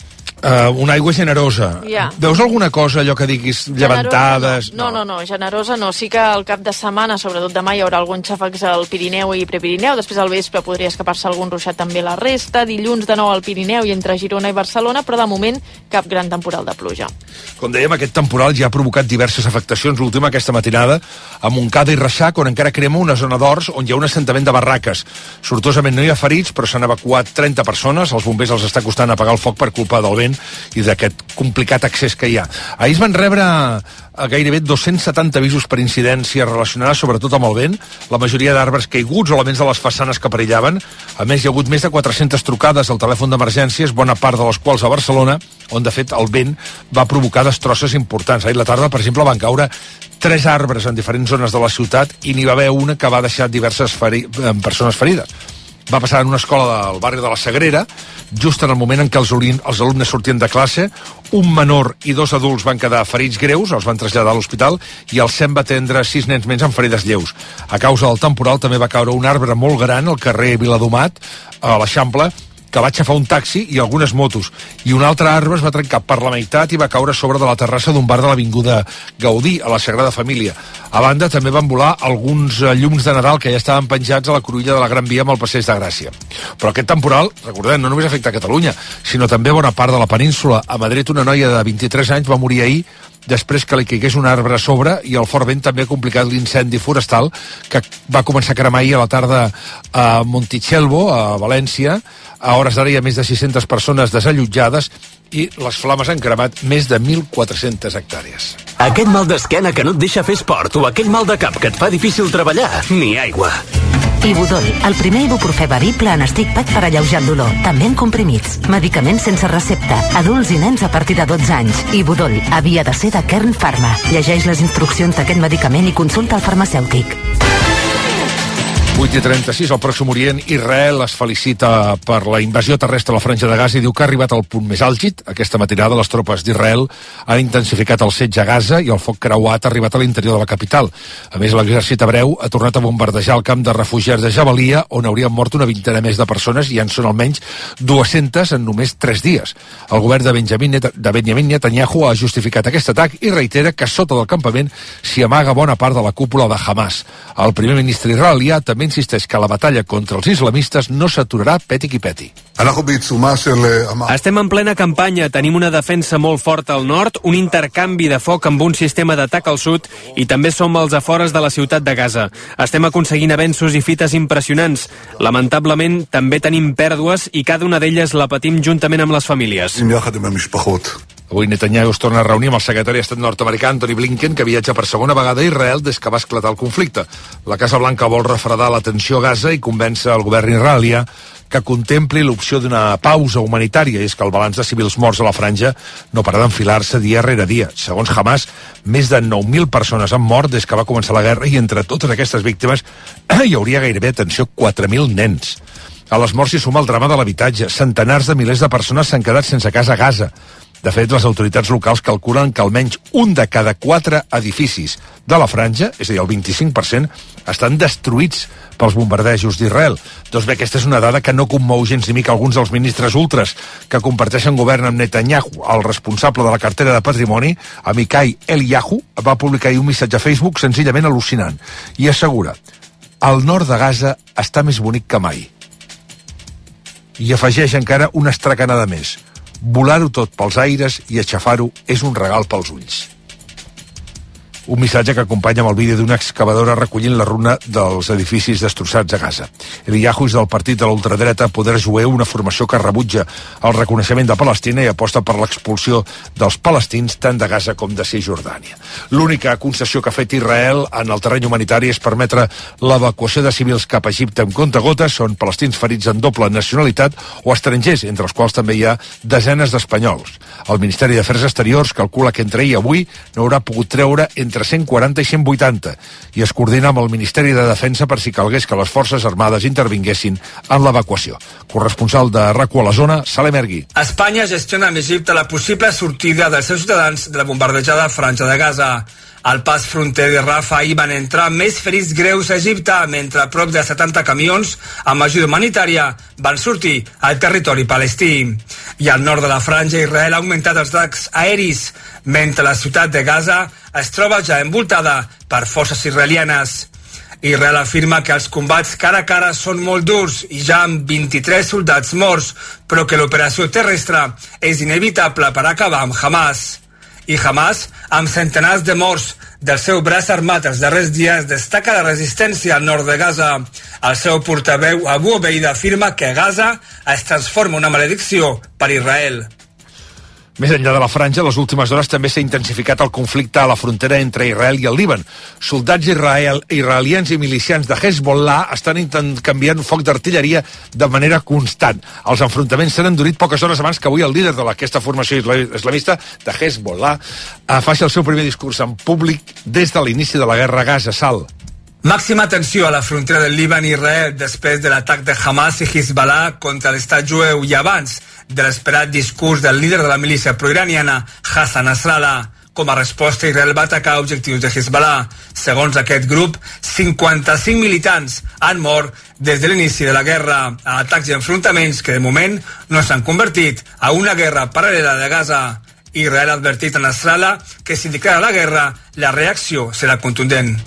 Una aigua generosa. Veus alguna cosa, allò que diguis, llevantades? No, generosa no. Sí que al cap de setmana, sobretot demà, hi haurà alguns xàfecs al Pirineu i Prepirineu, després al vespre podria escapar-se algun ruixat també a la resta, dilluns de nou al Pirineu i entre Girona i Barcelona, però de moment cap gran temporal de pluja. Com dèiem, aquest temporal ja ha provocat diverses afectacions, l'última aquesta matinada a Montcada i Reixac, on encara crema una zona d'horts on hi ha un assentament de barraques. Sortosament no hi ha ferits, però s'han evacuat 30 persones, als bombers els està costant apagar el foc per culpa del vent i d'aquest complicat accés que hi ha. Ahir es van rebre gairebé 270 avisos per incidències relacionades sobretot amb el vent, la majoria d'arbres caiguts o elements de les façanes que perillaven. A més, hi ha hagut més de 400 trucades al telèfon d'emergències, bona part de les quals a Barcelona, on de fet el vent va provocar destrosses importants. Ahir a la tarda, per exemple, van caure 3 arbres en diferents zones de la ciutat i n'hi va haver una que va deixar diverses persones ferides. Va passar en una escola del barri de la Sagrera, just en el moment en què els alumnes sortien de classe. Un menor i 2 adults van quedar ferits greus, els van traslladar a l'hospital, i el SEM va atendre 6 nens menys amb ferides lleus. A causa del temporal també va caure un arbre molt gran al carrer Viladomat, a l'Eixample, que va aixafar un taxi i algunes motos, i un altre arbre es va trencar per la meitat i va caure sobre de la terrassa d'un bar de l'Avinguda Gaudí, a la Sagrada Família. A banda, també van volar alguns llums de Nadal que ja estaven penjats a la cruïlla de la Gran Via amb el Passeig de Gràcia. Però aquest temporal, recordem, no només afecta a Catalunya, sinó també bona part de la península. A Madrid, una noia de 23 anys va morir ahir després que li caigués un arbre a sobre, i el fort vent també ha complicat l'incendi forestal que va començar a cremar ahir a la tarda a Montitxelvo, a València. A hores d'ara hi ha més de 600 persones desallotjades i les flames han cremat més de 1.400 hectàrees. Aquest mal d'esquena que no et deixa fer esport o aquell mal de cap que et fa difícil treballar, ni aigua. Ibudol, el primer ibuprofè bevible en stick pack per alleujar el dolor, també en comprimits. Medicaments sense recepta, adults i nens a partir de 12 anys. Ibudol havia de ser de Kern Pharma. Llegeix les instruccions d'aquest medicament i consulta el farmacèutic. 8:36, al Pròxim Orient, Israel es felicita per la invasió terrestre a la Franja de Gaza i diu que ha arribat al punt més àlgid. Aquesta matinada les tropes d'Israel han intensificat el setge a Gaza i el foc creuat ha arribat a l'interior de la capital. A més, l'exèrcit hebreu ha tornat a bombardejar el camp de refugiats de Jabalia, on haurien mort una vintena més de persones i en són almenys 200 en només 3 dies. El govern de Benjamin Netanyahu ha justificat aquest atac i reitera que sota del campament s'hi amaga bona part de la cúpula de Hamas. El primer ministre israelià també insisteix que la batalla contra els islamistes no s'aturarà peti qui peti. Estem en plena campanya, tenim una defensa molt forta al nord, un intercanvi de foc amb un sistema d'atac al sud i també som als afores de la ciutat de Gaza. Estem aconseguint avenços i fites impressionants. Lamentablement, també tenim pèrdues i cada una d'elles la patim juntament amb les famílies. Avui Netanyahu es torna a reunir amb el secretari d'Estat nord-americà Antony Blinken, que viatja per segona vegada a Israel des que va esclatar el conflicte. La Casa Blanca vol refredar la tensió a Gaza i convèncer el govern israelià que contempli l'opció d'una pausa humanitària, i és que el balanç de civils morts a la franja no para d'enfilar-se dia rere dia. Segons Hamas, més de 9.000 persones han mort des que va començar la guerra i entre totes aquestes víctimes hi hauria gairebé, atenció, 4.000 nens. A les morts s'hi suma el drama de l'habitatge. Centenars de milers de persones s'han quedat sense casa a Gaza. De fet, les autoritats locals calculen que almenys un de cada 4 edificis de la franja, és a dir, el 25%, estan destruïts pels bombardejos d'Israel. Doncs bé, aquesta és una dada que no commou gens ni mica alguns dels ministres ultres que comparteixen govern amb Netanyahu. El responsable de la cartera de patrimoni, Amichai Eliyahu, va publicar ahir un missatge a Facebook senzillament al·lucinant i assegura: el nord de Gaza està més bonic que mai. I afegeix encara una estracanada més: volar-ho tot pels aires i aixafar-ho és un regal pels ulls. Un missatge que acompanya amb el vídeo d'una excavadora recollint la runa dels edificis destrossats a Gaza. Eliyahu és del partit de l'ultradreta Poder Jueu, una formació que rebutja el reconeixement de Palestina i aposta per l'expulsió dels palestins tant de Gaza com de Cisjordània. L'única concessió que ha fet Israel en el terreny humanitari és permetre l'evacuació de civils cap a Egipte amb comptagotes. Són palestins ferits en doble nacionalitat o estrangers, entre els quals també hi ha desenes d'espanyols. El Ministeri d'Afers Exteriors calcula que entre ahir i avui n'haurà pogut treure entre entre 140 i 180 i es coordina amb el Ministeri de Defensa per si calgués que les forces armades intervinguessin en l'evacuació. Corresponsal de RAC1 a la zona, Salem Ergui. Espanya gestiona amb Egipte la possible sortida dels seus ciutadans de la bombardejada Franja de Gaza. Al pas fronter de Rafah ahir van entrar més ferits greus a Egipte, mentre prop de 70 camions amb ajuda humanitària van sortir al territori palestí. I al nord de la Franja, Israel ha augmentat els atacs aeris, mentre la ciutat de Gaza es troba ja envoltada per forces israelianes. Israel afirma que els combats cara a cara són molt durs i ja amb 23 soldats morts, però que l'operació terrestre és inevitable per acabar amb Hamas. I Hamas, amb centenars de morts del seu braç armat els darrers dies, destaca la resistència al nord de Gaza. El seu portaveu Abu Obeida afirma que Gaza es transforma en una maledicció per Israel. Més enllà de la Franja, les últimes hores també s'ha intensificat el conflicte a la frontera entre Israel i el Líban. Soldats israelians i milicians de Hezbollah estan canviant foc d'artilleria de manera constant. Els enfrontaments s'han endurit poques hores abans que avui el líder d'aquesta formació islamista de Hezbollah faci el seu primer discurs en públic des de l'inici de la guerra a Gaza. Sal. Màxima tensió a la frontera del Líban i Israel després de l'atac de Hamas i Hezbollah contra l'estat jueu i abans de l'esperat discurs del líder de la milícia proiraniana Hassan Nasrallah. Com a resposta, Israel va atacar objectius de Hezbollah. Segons aquest grup, 55 militants han mort des de l'inici de la guerra, a atacs i enfrontaments que de moment no s'han convertit a una guerra paral·lela de Gaza. Israel ha advertit a Nasrallah que si declara la guerra, la reacció serà contundent.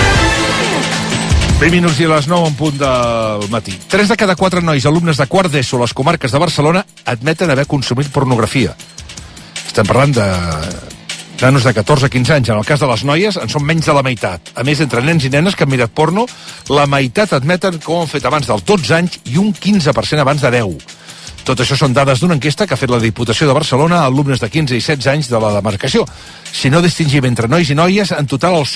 20 minuts i a les 9 en punt del matí. 3 de cada 4 nois alumnes de quart d'ESO a les comarques de Barcelona admeten haver consumit pornografia. Estem parlant de nanos de 14 a 15 anys. En el cas de les noies en són menys de la meitat. A més, entre nens i nenes que han mirat porno, la meitat admeten que ho han fet abans dels 12 anys i un 15% abans de 10. Tot això són dades d'una enquesta que ha fet la Diputació de Barcelona a alumnes de 15 i 16 anys de la demarcació. Si no distingim entre nois i noies, en total el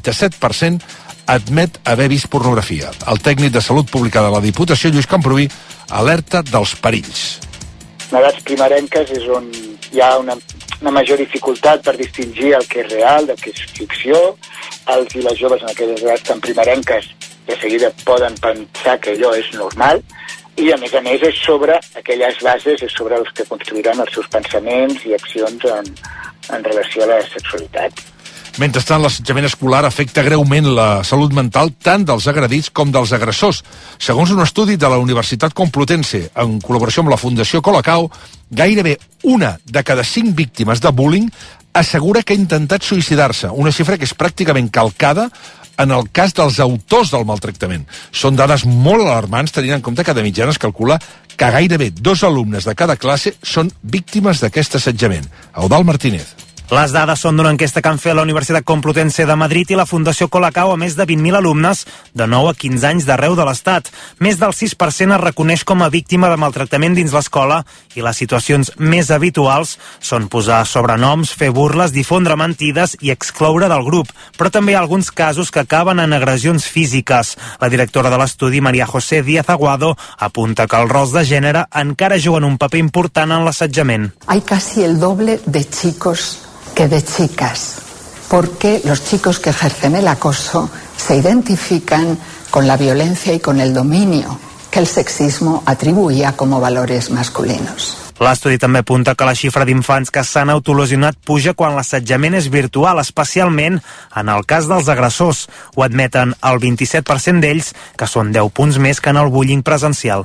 57% admet haver vist pornografia. El tècnic de Salut Pública de la Diputació, Lluís Camproví, alerta dels perills. En edats primerenques és on hi ha una major dificultat per distingir el que és real, del que és ficció. Els i les joves en aquelles edats tan primerenques de seguida poden pensar que allò és normal, i a més és sobre aquelles bases, és sobre els que construiran els seus pensaments i accions en relació a la sexualitat. Mentrestant, l'assetjament escolar afecta greument la salut mental tant dels agredits com dels agressors. Segons un estudi de la Universitat Complutense, en col·laboració amb la Fundació Colacao, gairebé 1 de cada 5 víctimes de bullying assegura que ha intentat suïcidar-se, una xifra que és pràcticament calcada en el cas dels autors del maltractament. Són dades molt alarmants, tenint en compte que de mitjana es calcula que gairebé 2 alumnes de cada classe són víctimes d'aquest assetjament. Eudald Martínez. Les dades són d'una enquesta que han fet la Universitat Complutense de Madrid i la Fundació Colacao a més de 20.000 alumnes de 9 a 15 anys d'arreu de l'Estat. Més del 6% es reconeix com a víctima de maltractament dins l'escola i les situacions més habituals són posar sobrenoms, fer burles, difondre mentides i excloure del grup. Però també hi ha alguns casos que acaben en agressions físiques. La directora de l'estudi, María José Díaz Aguado, apunta que els rols de gènere encara juguen un paper important en l'assetjament. Hay casi el doble de chicos que de chicas, porque los chicos que ejercen el acoso se identifican con la violencia y con el dominio que el sexismo atribuía como valores masculinos. L'estudi també apunta que la xifra d'infants que s'han autolesionat puja quan l'assetjament és virtual, especialment en el cas dels agressors. Ho admeten el 27% d'ells, que són 10 punts més que en el bullying presencial.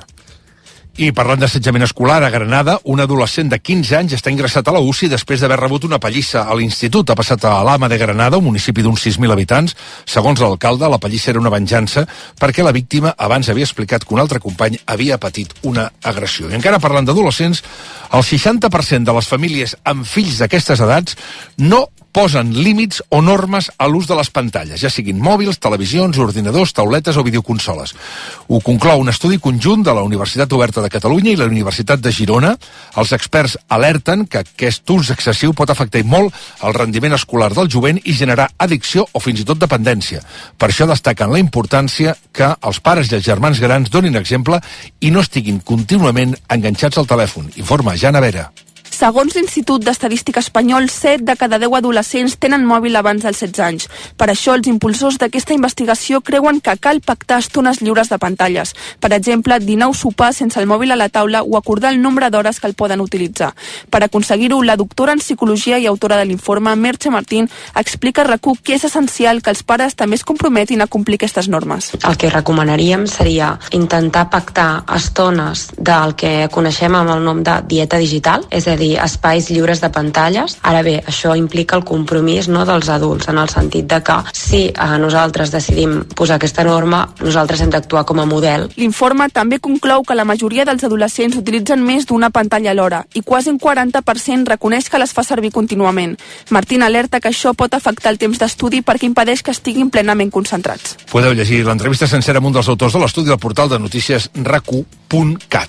I parlant d'assetjament escolar, a Granada, un adolescent de 15 anys està ingressat a la UCI després d'haver rebut una pallissa a l'institut. Ha passat a l'Ama de Granada, un municipi d'uns 6.000 habitants. Segons l'alcalde, la pallissa era una venjança perquè la víctima abans havia explicat que un altre company havia patit una agressió. I encara parlant d'adolescents, el 60% de les famílies amb fills d'aquestes edats no posen límits o normes a l'ús de les pantalles, ja siguin mòbils, televisions, ordinadors, tauletes o videoconsoles. Ho conclou un estudi conjunt de la Universitat Oberta de Catalunya i la Universitat de Girona. Els experts alerten que aquest ús excessiu pot afectar molt el rendiment escolar del jovent i generar addicció o fins i tot dependència. Per això destaquen la importància que els pares i els germans grans donin exemple i no estiguin contínuament enganxats al telèfon. Informa Jana Vera. Segons l'Institut d'Estadística Espanyol, 7 de cada 10 adolescents tenen mòbil abans dels 16 anys. Per això, els impulsors d'aquesta investigació creuen que cal pactar estones lliures de pantalles. Per exemple, dinar o sopar sense el mòbil a la taula o acordar el nombre d'hores que el poden utilitzar. Per aconseguir-ho, la doctora en psicologia i autora de l'informe, Merche Martín, explica a RAC1 que és essencial que els pares també es comprometin a complir aquestes normes. El que recomanaríem seria intentar pactar estones del que coneixem amb el nom de dieta digital, és a dir, espais lliures de pantalles. Ara bé, això implica el compromís dels adults, en el sentit de que si nosaltres decidim posar aquesta norma, nosaltres hem d'actuar com a model. L'informe també conclou que la majoria dels adolescents utilitzen més d'una pantalla alhora i quasi un 40% reconeix que les fa servir contínuament. Martín alerta que això pot afectar el temps d'estudi perquè impedeix que estiguin plenament concentrats. Podeu llegir l'entrevista sencera amb un dels autors de l'estudi al portal de notícies rac1.cat.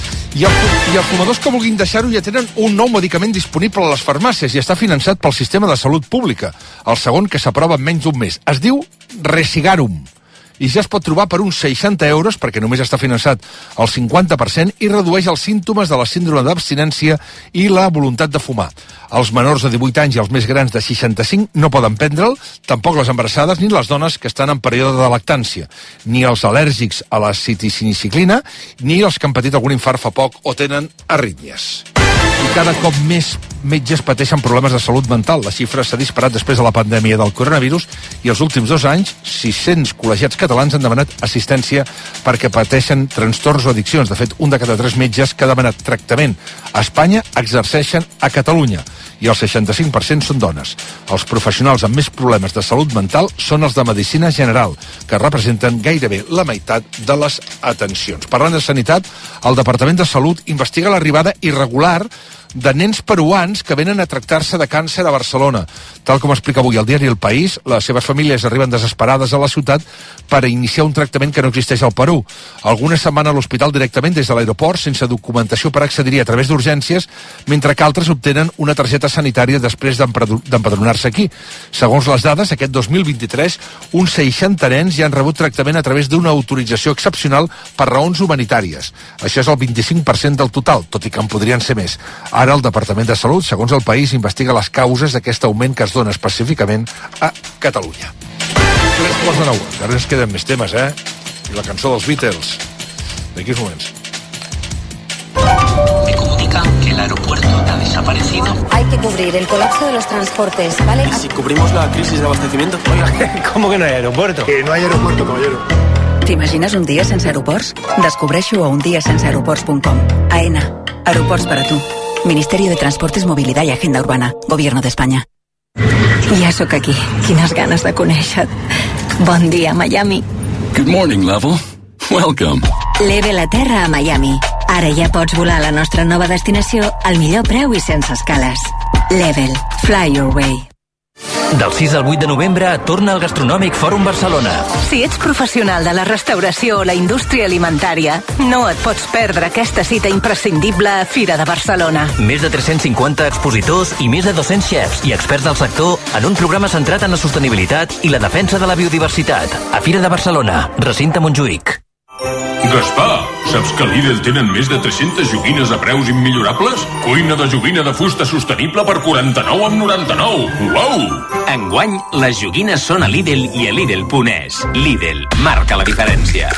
I els fumadors que vulguin deixar-ho ja tenen un nou medicament disponible a les farmàcies i està finançat pel sistema de salut pública, el segon que s'aprova en menys d'un mes. Es diu Resigarum i ja es pot trobar per uns 60 euros, perquè només està finançat al 50% i redueix els símptomes de la síndrome d'abstinència i la voluntat de fumar. Els menors de 18 anys i els més grans de 65 no poden prendre'l, tampoc les embarassades ni les dones que estan en període de lactància, ni els al·lèrgics a la citiciclina, ni els que han patit algun infart fa poc o tenen arrítmies. I cada cop més metges pateixen problemes de salut mental. La xifra s'ha disparat després de la pandèmia del coronavirus i els últims 2 anys 600 col·legiats catalans han demanat assistència perquè pateixen trastorns o addiccions. De fet, un de cada 3 metges que ha demanat tractament a Espanya exerceixen a Catalunya i el 65% són dones. Els professionals amb més problemes de salut mental són els de medicina general, que representen gairebé la meitat de les atencions. Parlant de sanitat, el Departament de Salut investiga l'arribada irregular de nens peruans que venen a tractar-se de càncer a Barcelona. Tal com explica avui el diari El País, les seves famílies arriben desesperades a la ciutat per iniciar un tractament que no existeix al Perú. Algunes se'n van a l'hospital directament des de l'aeroport sense documentació per accedir-hi a través d'urgències, mentre que altres obtenen una targeta sanitària després d'empadronar-se aquí. Segons les dades, aquest 2023, uns 60 nens ja han rebut tractament a través d'una autorització excepcional per raons humanitàries. Això és el 25% del total, tot i que en podrien ser més. Ara el Departament de Salut, segons El País, investiga les causes d'aquest augment que es dona específicament a Catalunya. 3:09. Ara ens queden més temes, I la cançó dels Beatles. D'aquí uns moments. Me comunican que el aeropuerto ha desaparecido. Hay que cubrir el colapso de los transportes, ¿vale? ¿Y si cubrimos la crisis de abastecimiento? Oiga, ¿cómo que no hay aeropuerto? Que no hay aeropuerto, caballero. T'imagines un dia sense aeroports? Descobreixo a undiasenseaeroports.com. AENA. Aeroports para tu. Ministerio de Transportes, Movilidad y Agenda Urbana. Gobierno d'Espanya. Ja sóc aquí. Quines ganes de conèixer-te. Bon dia, Miami. Good morning, Level. Welcome. Level a terra a Miami. Ara ja pots volar a la nostra nova destinació al millor preu i sense escales. Level. Fly your way. Del 6 al 8 de novembre torna al Gastronòmic Fòrum Barcelona. Si ets professional de la restauració o la indústria alimentària, no et pots perdre aquesta cita imprescindible a Fira de Barcelona. Més de 350 expositors i més de 200 xefs i experts del sector en un programa centrat en la sostenibilitat i la defensa de la biodiversitat. A Fira de Barcelona, recinte Montjuïc. Gaspar, saps que a Lidl tenen més de 300 joguines a preus immillorables? Cuina de joguina de fusta sostenible per 49,99. Uau! Enguany, les joguines són a Lidl i a Lidl.es. Lidl, marca la diferència.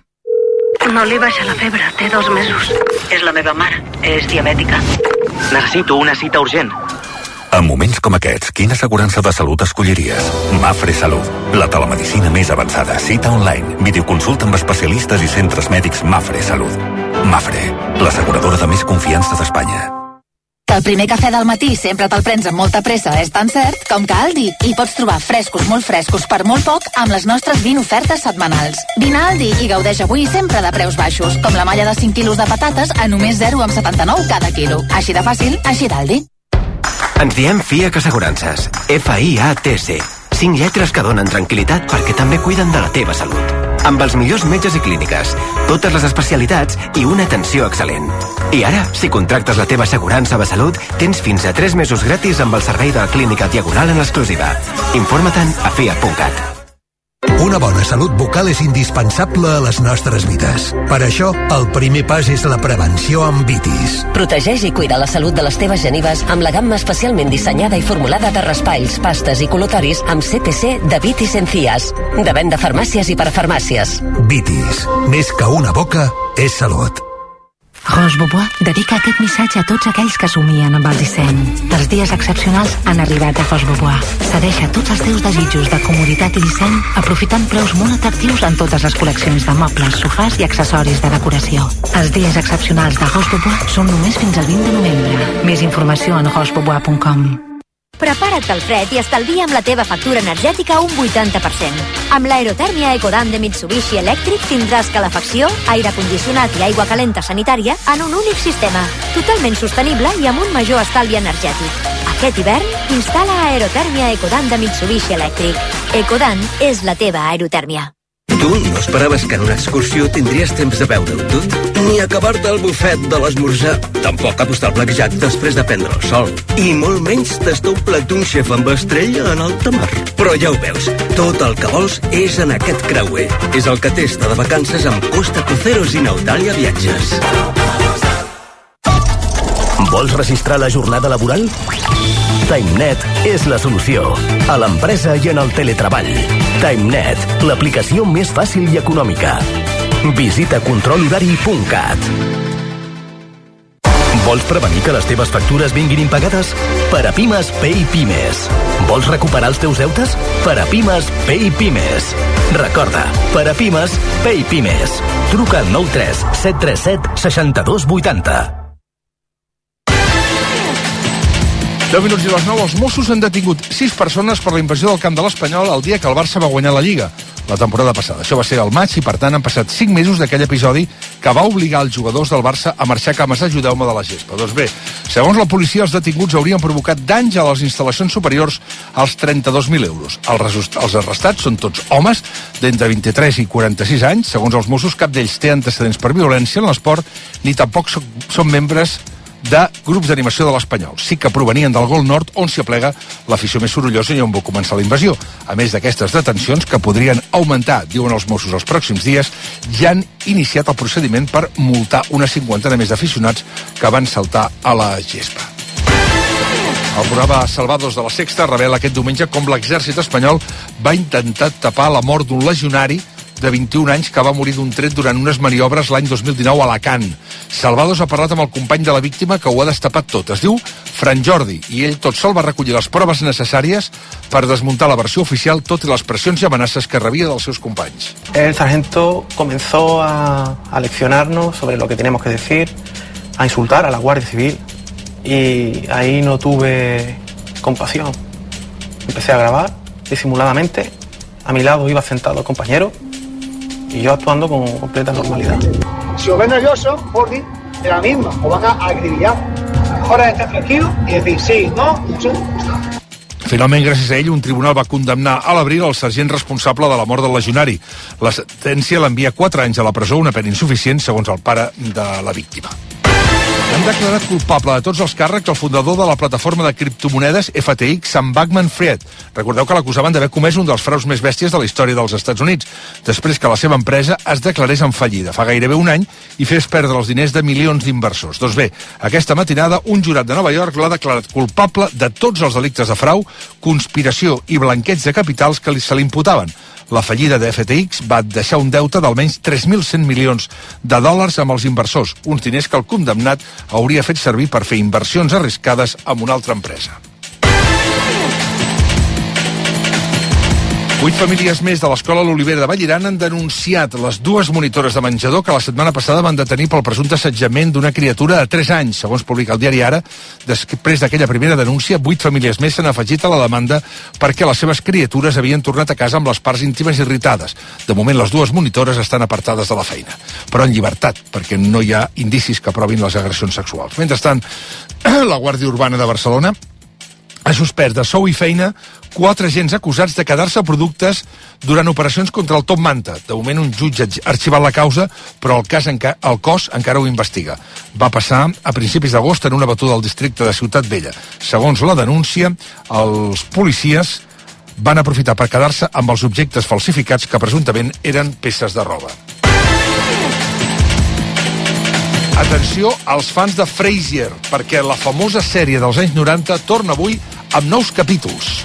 No li baixa la febre, té 2 mesos. És la meva mare, és diabètica. Necessito una cita urgent. En moments com aquests, quina assegurança de salut escolliries? Mafre Salut. La telemedicina més avançada. Cita online, videoconsulta amb especialistes i centres mèdics Mafre Salut. Mafre, l'asseguradora de més confiança d'Espanya. Que el primer cafè del matí sempre te'l prens amb molta pressa és tan cert com que a Aldi hi pots trobar frescos molt frescos per molt poc amb les nostres 20 ofertes setmanals. Vine a Aldi i gaudeix avui sempre de preus baixos, com la malla de 5 quilos de patates a només 0,79 cada quilo. Així de fàcil, així d'Aldi. Ens diem FIAC Assegurances. FIATC. 5 lletres que donen tranquil·litat perquè també cuiden de la teva salut. Amb els millors metges i clíniques, totes les especialitats i una atenció excel·lent. I ara, si contractes la teva assegurança de salut, tens fins a 3 mesos gratis amb el servei de la clínica Diagonal en l'exclusiva. Informa-te'n a fiac.cat. Una bona salut bucal és indispensable a les nostres vides. Per això, el primer pas és la prevenció amb Vitis. Protegeix i cuida la salut de les teves genives amb la gamma especialment dissenyada i formulada de raspalls, pastes i col·lutoris amb CPC de Vitis Encías. De venda a farmàcies i parafarmàcies. Vitis. Més que una boca, és salut. Roche Bobois dedica aquest missatge a tots aquells que somien amb el disseny. Els dies excepcionals han arribat a Roche Bobois. Cedeix a tots els teus desitjos de comoditat i disseny aprofitant preus molt atractius en totes les col·leccions de mobles, sofàs i accessoris de decoració. Els dies excepcionals de Roche Bobois són només fins al 20 de novembre. Més informació en rochebobois.com. Prepara't pel fred i estalvia amb la teva factura energètica un 80%. Amb l'aerotèrmia Ecodan de Mitsubishi Electric tindràs calefacció, aire condicionat i aigua calenta sanitària en un únic sistema, totalment sostenible i amb un major estalvi energètic. Aquest hivern, instal·la aerotèrmia Ecodan de Mitsubishi Electric. Ecodan és la teva aerotèrmia. Tu no esperaves que en una excursió tindries temps de veure-ho tot? Ni acabar-te el bufet de l'esmorzar. Tampoc apostar al blackjack després de prendre el sol. I molt menys tastar un plat d'un xef amb estrella en alta mar. Però ja ho veus, tot el que vols és en aquest creuer. És el que testa de vacances amb Costa Cruceros i Nautalia Viatges. Vols registrar la jornada laboral? TimeNet és la solució. A l'empresa i en el teletreball. TimeNet, l'aplicació més fàcil i econòmica. Visita controlhorari.cat. Vols prevenir que les teves factures vinguin impagades? Per a Pimes, Pay Pimes. Vols recuperar els teus deutes? Per a Pimes, Pay Pimes. Recorda, per a Pimes, Pay Pimes. Truca al 93 737 6280. 10 minuts i les 9, els Mossos han detingut 6 persones per la invasió del camp de l'Espanyol el dia que el Barça va guanyar la Lliga, la temporada passada. Això va ser al maig i, per tant, han passat 5 mesos d'aquell episodi que va obligar els jugadors del Barça a marxar cames, ajudeu-me, de la gespa. Doncs bé, segons la policia, els detinguts haurien provocat danys a les instal·lacions superiors als 32.000 euros. Els arrestats són tots homes d'entre 23 i 46 anys. Segons els Mossos, cap d'ells té antecedents per violència en l'esport, ni tampoc són membres de grups d'animació de l'Espanyol. Sí que provenien del Gol Nord, on s'hi aplega l'afició més sorollosa i on va començar la invasió. A més d'aquestes detencions, que podrien augmentar, diuen els Mossos, els pròxims dies, ja han iniciat el procediment per multar una 50 més d'aficionats que van saltar a la gespa. El programa Salvados de la Sexta revela aquest diumenge com l'exèrcit espanyol va intentar tapar la mort d'un legionari de 21 anys que va morir d'un tret durant unes maniobres l'any 2019 a Alacant. Salvados ha parlat amb el company de la víctima que ho ha destapat tot. Es diu Fran Jordi i ell tot sol va recollir les proves necessàries per desmuntar la versió oficial, tot i les pressions i amenaces que rebia dels seus companys. El sargento comenzó a leccionarnos sobre lo que teníamos que decir, a insultar a la Guardia Civil y ahí no tuve compasión. Empecé a grabar disimuladamente, a mi lado iba sentado el compañero y yo actuando con completa normalidad. Si os ven nerviosos, Jordi, de la misma, os van a acribillar. Mejor es estar tranquilo y decir sí, no, Finalment, gràcies a ell, un tribunal va condemnar a l'abril el sergent responsable de la mort del legionari. La sentència l'envia 4 anys a la presó, una pena insuficient, segons el pare de la víctima. Han declarat culpable de tots els càrrecs el fundador de la plataforma de criptomonedes FTX, Sam Bankman-Fried. Recordeu que l'acusaven d'haver comès un dels fraus més bèsties de la història dels Estats Units, després que la seva empresa es declarés en fallida fa gairebé un any i fes perdre els diners de milions d'inversors. Doncs bé, aquesta matinada un jurat de Nova York l'ha declarat culpable de tots els delictes de frau, conspiració i blanqueig de capitals que se li imputaven. La fallida de FTX va deixar un deute d'almenys 3.100 milions de dòlars amb els inversors, uns diners que el condemnat hauria fet servir per fer inversions arriscades amb una altra empresa. 8 famílies més de l'escola L'Olivera de Vallirana han denunciat les 2 monitores de menjador que la setmana passada van detenir pel presumpte assetjament d'una criatura de 3 anys. Segons publica el diari Ara, després d'aquella primera denúncia, 8 famílies més s'han afegit a la demanda perquè les seves criatures havien tornat a casa amb les parts íntimes irritades. De moment, les 2 monitores estan apartades de la feina, però en llibertat, perquè no hi ha indicis que provin les agressions sexuals. Mentrestant, la Guàrdia Urbana de Barcelona ha suspès de sou i feina 4 agents acusats de quedar-se productes durant operacions contra el Top Manta. De moment, un jutge ha arxivat la causa, però el cos encara ho investiga. Va passar a principis d'agost en una batuda al districte de Ciutat Vella. Segons la denúncia, els policies van aprofitar per quedar-se amb els objectes falsificats que presumptament eren peces de roba. Atenció als fans de Frasier, perquè la famosa sèrie dels anys 90 torna avui amb nous capítols.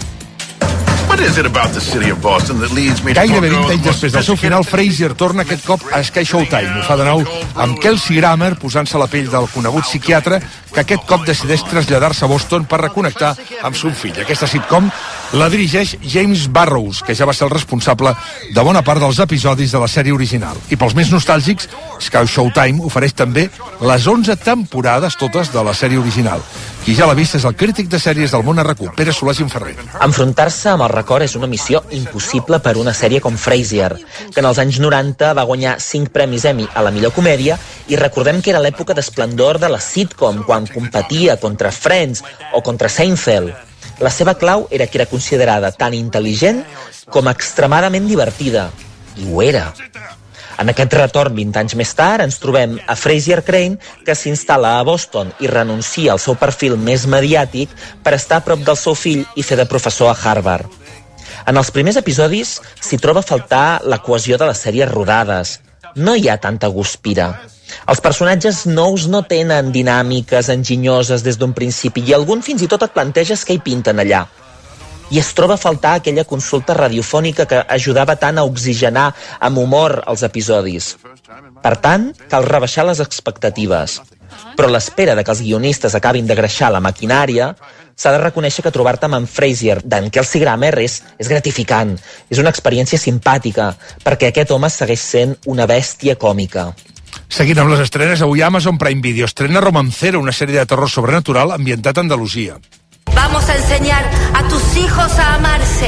Gairebé 20 anys després del seu final, Frasier torna aquest cop a Sky Showtime. Ho fa de nou amb Kelsey Grammer posant-se la pell del conegut psiquiatre que aquest cop decideix traslladar-se a Boston per reconnectar amb son fill. Aquesta sitcom la dirigeix James Burrows, que ja va ser el responsable de bona part dels episodis de la sèrie original. I pels més nostàlgics, Sky Showtime ofereix també les 11 temporades totes de la sèrie original. Qui ja l'ha vist és el crític de sèries del món RQ, Pere Solà Gimferrer. Enfrontar-se amb el record és una missió impossible per una sèrie com Frasier, que en els anys 90 va guanyar 5 premis Emmy a la millor comèdia, i recordem que era l'època d'esplendor de la sitcom, quan competia contra Friends o contra Seinfeld. La seva clau era que era considerada tan intel·ligent com extremadament divertida. I ho era. En aquest retorn 20 anys més tard ens trobem a Frasier Crane, que s'instal·la a Boston i renuncia al seu perfil més mediàtic per estar a prop del seu fill i fer de professor a Harvard. En els primers episodis s'hi troba a faltar la cohesió de les sèries rodades. No hi ha tanta guspira. Els personatges nous no tenen dinàmiques enginyoses des d'un principi i algun fins i tot et planteges què hi pinten allà. I es troba a faltar aquella consulta radiofònica que ajudava tant a oxigenar amb humor els episodis. Per tant, cal rebaixar les expectatives. Però a l'espera de que els guionistes acabin de greixar la maquinària, s'ha de reconèixer que trobar-te amb en Frasier d'en Kelsey Grammer és gratificant. És una experiència simpàtica, perquè aquest home segueix sent una bèstia còmica. Seguint amb les estrenes, avui Amazon Prime Video estrena Romancero, una sèrie de terror sobrenatural ambientat a Andalusia. Vamos a enseñar a tus hijos a amarse.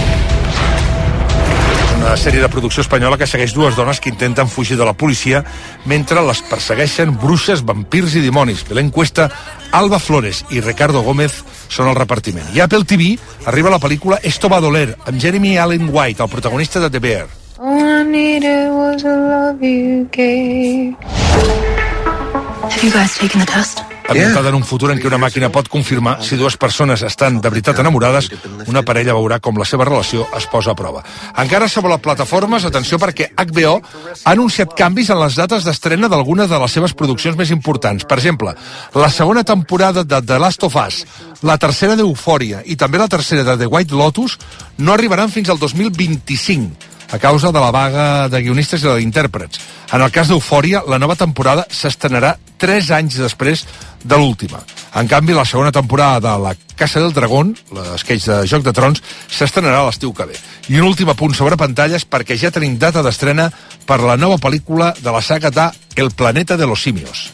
És una sèrie de producció espanyola que segueix dues dones que intenten fugir de la policia mentre les persegueixen bruixes, vampirs i dimonis. Belén Cuesta, Alba Flores i Ricardo Gómez són el repartiment. I a Apple TV arriba la pel·lícula Esto va a doler, amb Jeremy Allen White, el protagonista de The Bear. All I needed was a love you gave. Have you guys taken the test? Ambientada en un futur en què una màquina pot confirmar si dues persones estan de veritat enamorades, una parella veurà com la seva relació es posa a prova. Encara sobre les plataformes, atenció perquè HBO ha anunciat canvis en les dates d'estrena d'algunes de les seves produccions més importants. Per exemple, la segona temporada de The Last of Us, la tercera d'Eufòria i també la tercera de The White Lotus no arribaran fins al 2025. A causa de la vaga de guionistes i la d'intèrprets. En el cas d'Eufòria, la nova temporada s'estrenarà 3 anys després de l'última. En canvi, la segona temporada de La Casa del Dragón, l'esquetx de Joc de Trons, s'estrenarà a l'estiu que ve. I un últim apunt sobre pantalles, perquè ja tenim data d'estrena per la nova pel·lícula de la saga de El planeta de los simios.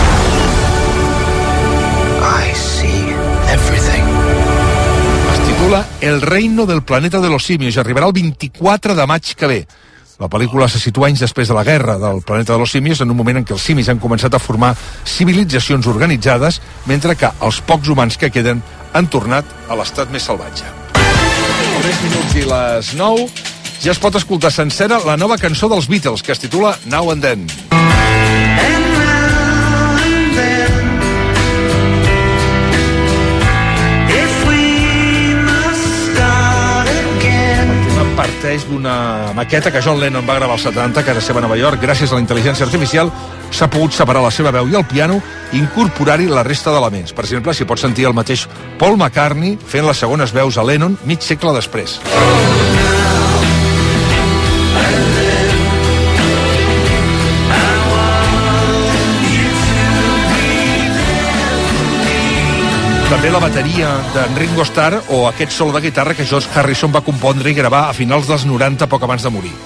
I see everything. El reino del planeta de los simios i arribarà el 24 de maig que ve. La pel·lícula se situa anys després de la guerra del planeta de los simios, en un moment en què els simis han començat a formar civilitzacions organitzades, mentre que els pocs humans que queden han tornat a l'estat més salvatge. 3 minuts i les 9. Ja es pot escoltar sencera la nova cançó dels Beatles, que es titula Now and Then. Parteix d'una maqueta que John Lennon va gravar als 70 a casa seva a Nova York. Gràcies a la intel·ligència artificial s'ha pogut separar la seva veu i el piano i incorporar-hi la resta d'elements. Per exemple, s'hi pot sentir el mateix Paul McCartney fent les segones veus a Lennon mig segle després. També la bateria d'en Ringo Starr o aquest solo de guitarra que George Harrison va compondre i gravar a finals dels 90, poc abans de morir.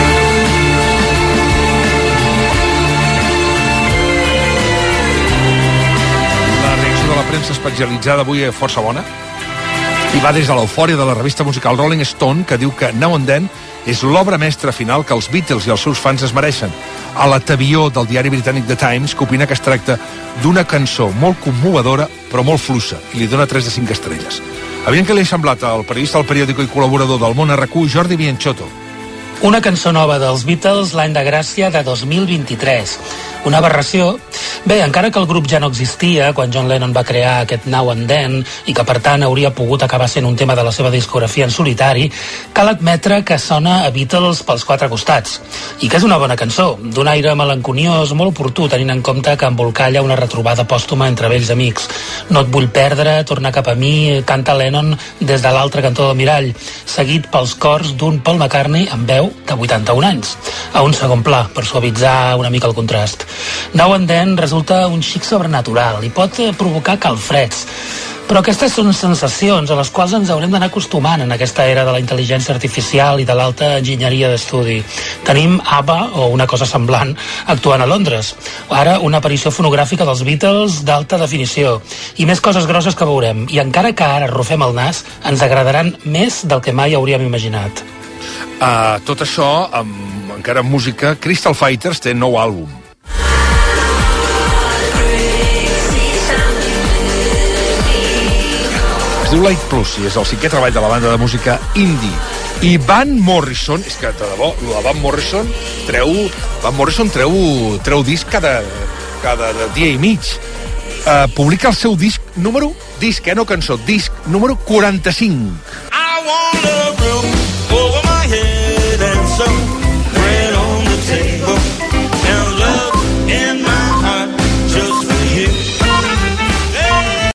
La reacció de la premsa especialitzada avui és força bona i va des de l'eufòria de la revista musical Rolling Stone, que diu que Now and Then és l'obra mestra final que els Beatles i els seus fans es mereixen. A la Tavió del diari britànic The Times, que opina que es tracta d'una cançó molt commovedora però molt fluixa, i li dona 3 de 5 estrelles. Aviam què li ha semblat al periodista del periòdico i col·laborador del món RQ, Jordi Bianchotto. Una cançó nova dels Beatles l'any de gràcia de 2023. Una aberració? Bé, encara que el grup ja no existia quan John Lennon va crear aquest Now and Then i que per tant hauria pogut acabar sent un tema de la seva discografia en solitari, cal admetre que sona a Beatles pels quatre costats. I que és una bona cançó, d'un aire melanconiós molt oportú, tenint en compte que embolcalla una retrobada pòstuma entre vells amics. No et vull perdre, torna cap a mi, canta Lennon des de l'altre cantó del mirall, seguit pels cors d'un Paul McCartney amb veu de 81 anys, a un segon pla, per suavitzar una mica el contrast. Now and Then resulta un xic sobrenatural i pot provocar calfreds, però aquestes són sensacions a les quals ens haurem d'anar acostumant en aquesta era de la intel·ligència artificial i de l'alta enginyeria d'estudi. Tenim ABBA, o una cosa semblant, actuant a Londres. Ara una aparició fonogràfica dels Beatles d'alta definició. I més coses grosses que veurem. I encara que ara rufem el nas, ens agradaran més del que mai hauríem imaginat. Tot això, encara amb música, Crystal Fighters té nou àlbum. Es diu Light Plus i és el 5è treball de la banda de música indie. I Van Morrison, és que de debò, la Van Morrison treu disc cada dia i mig. Publica el seu disc número 45. I want a real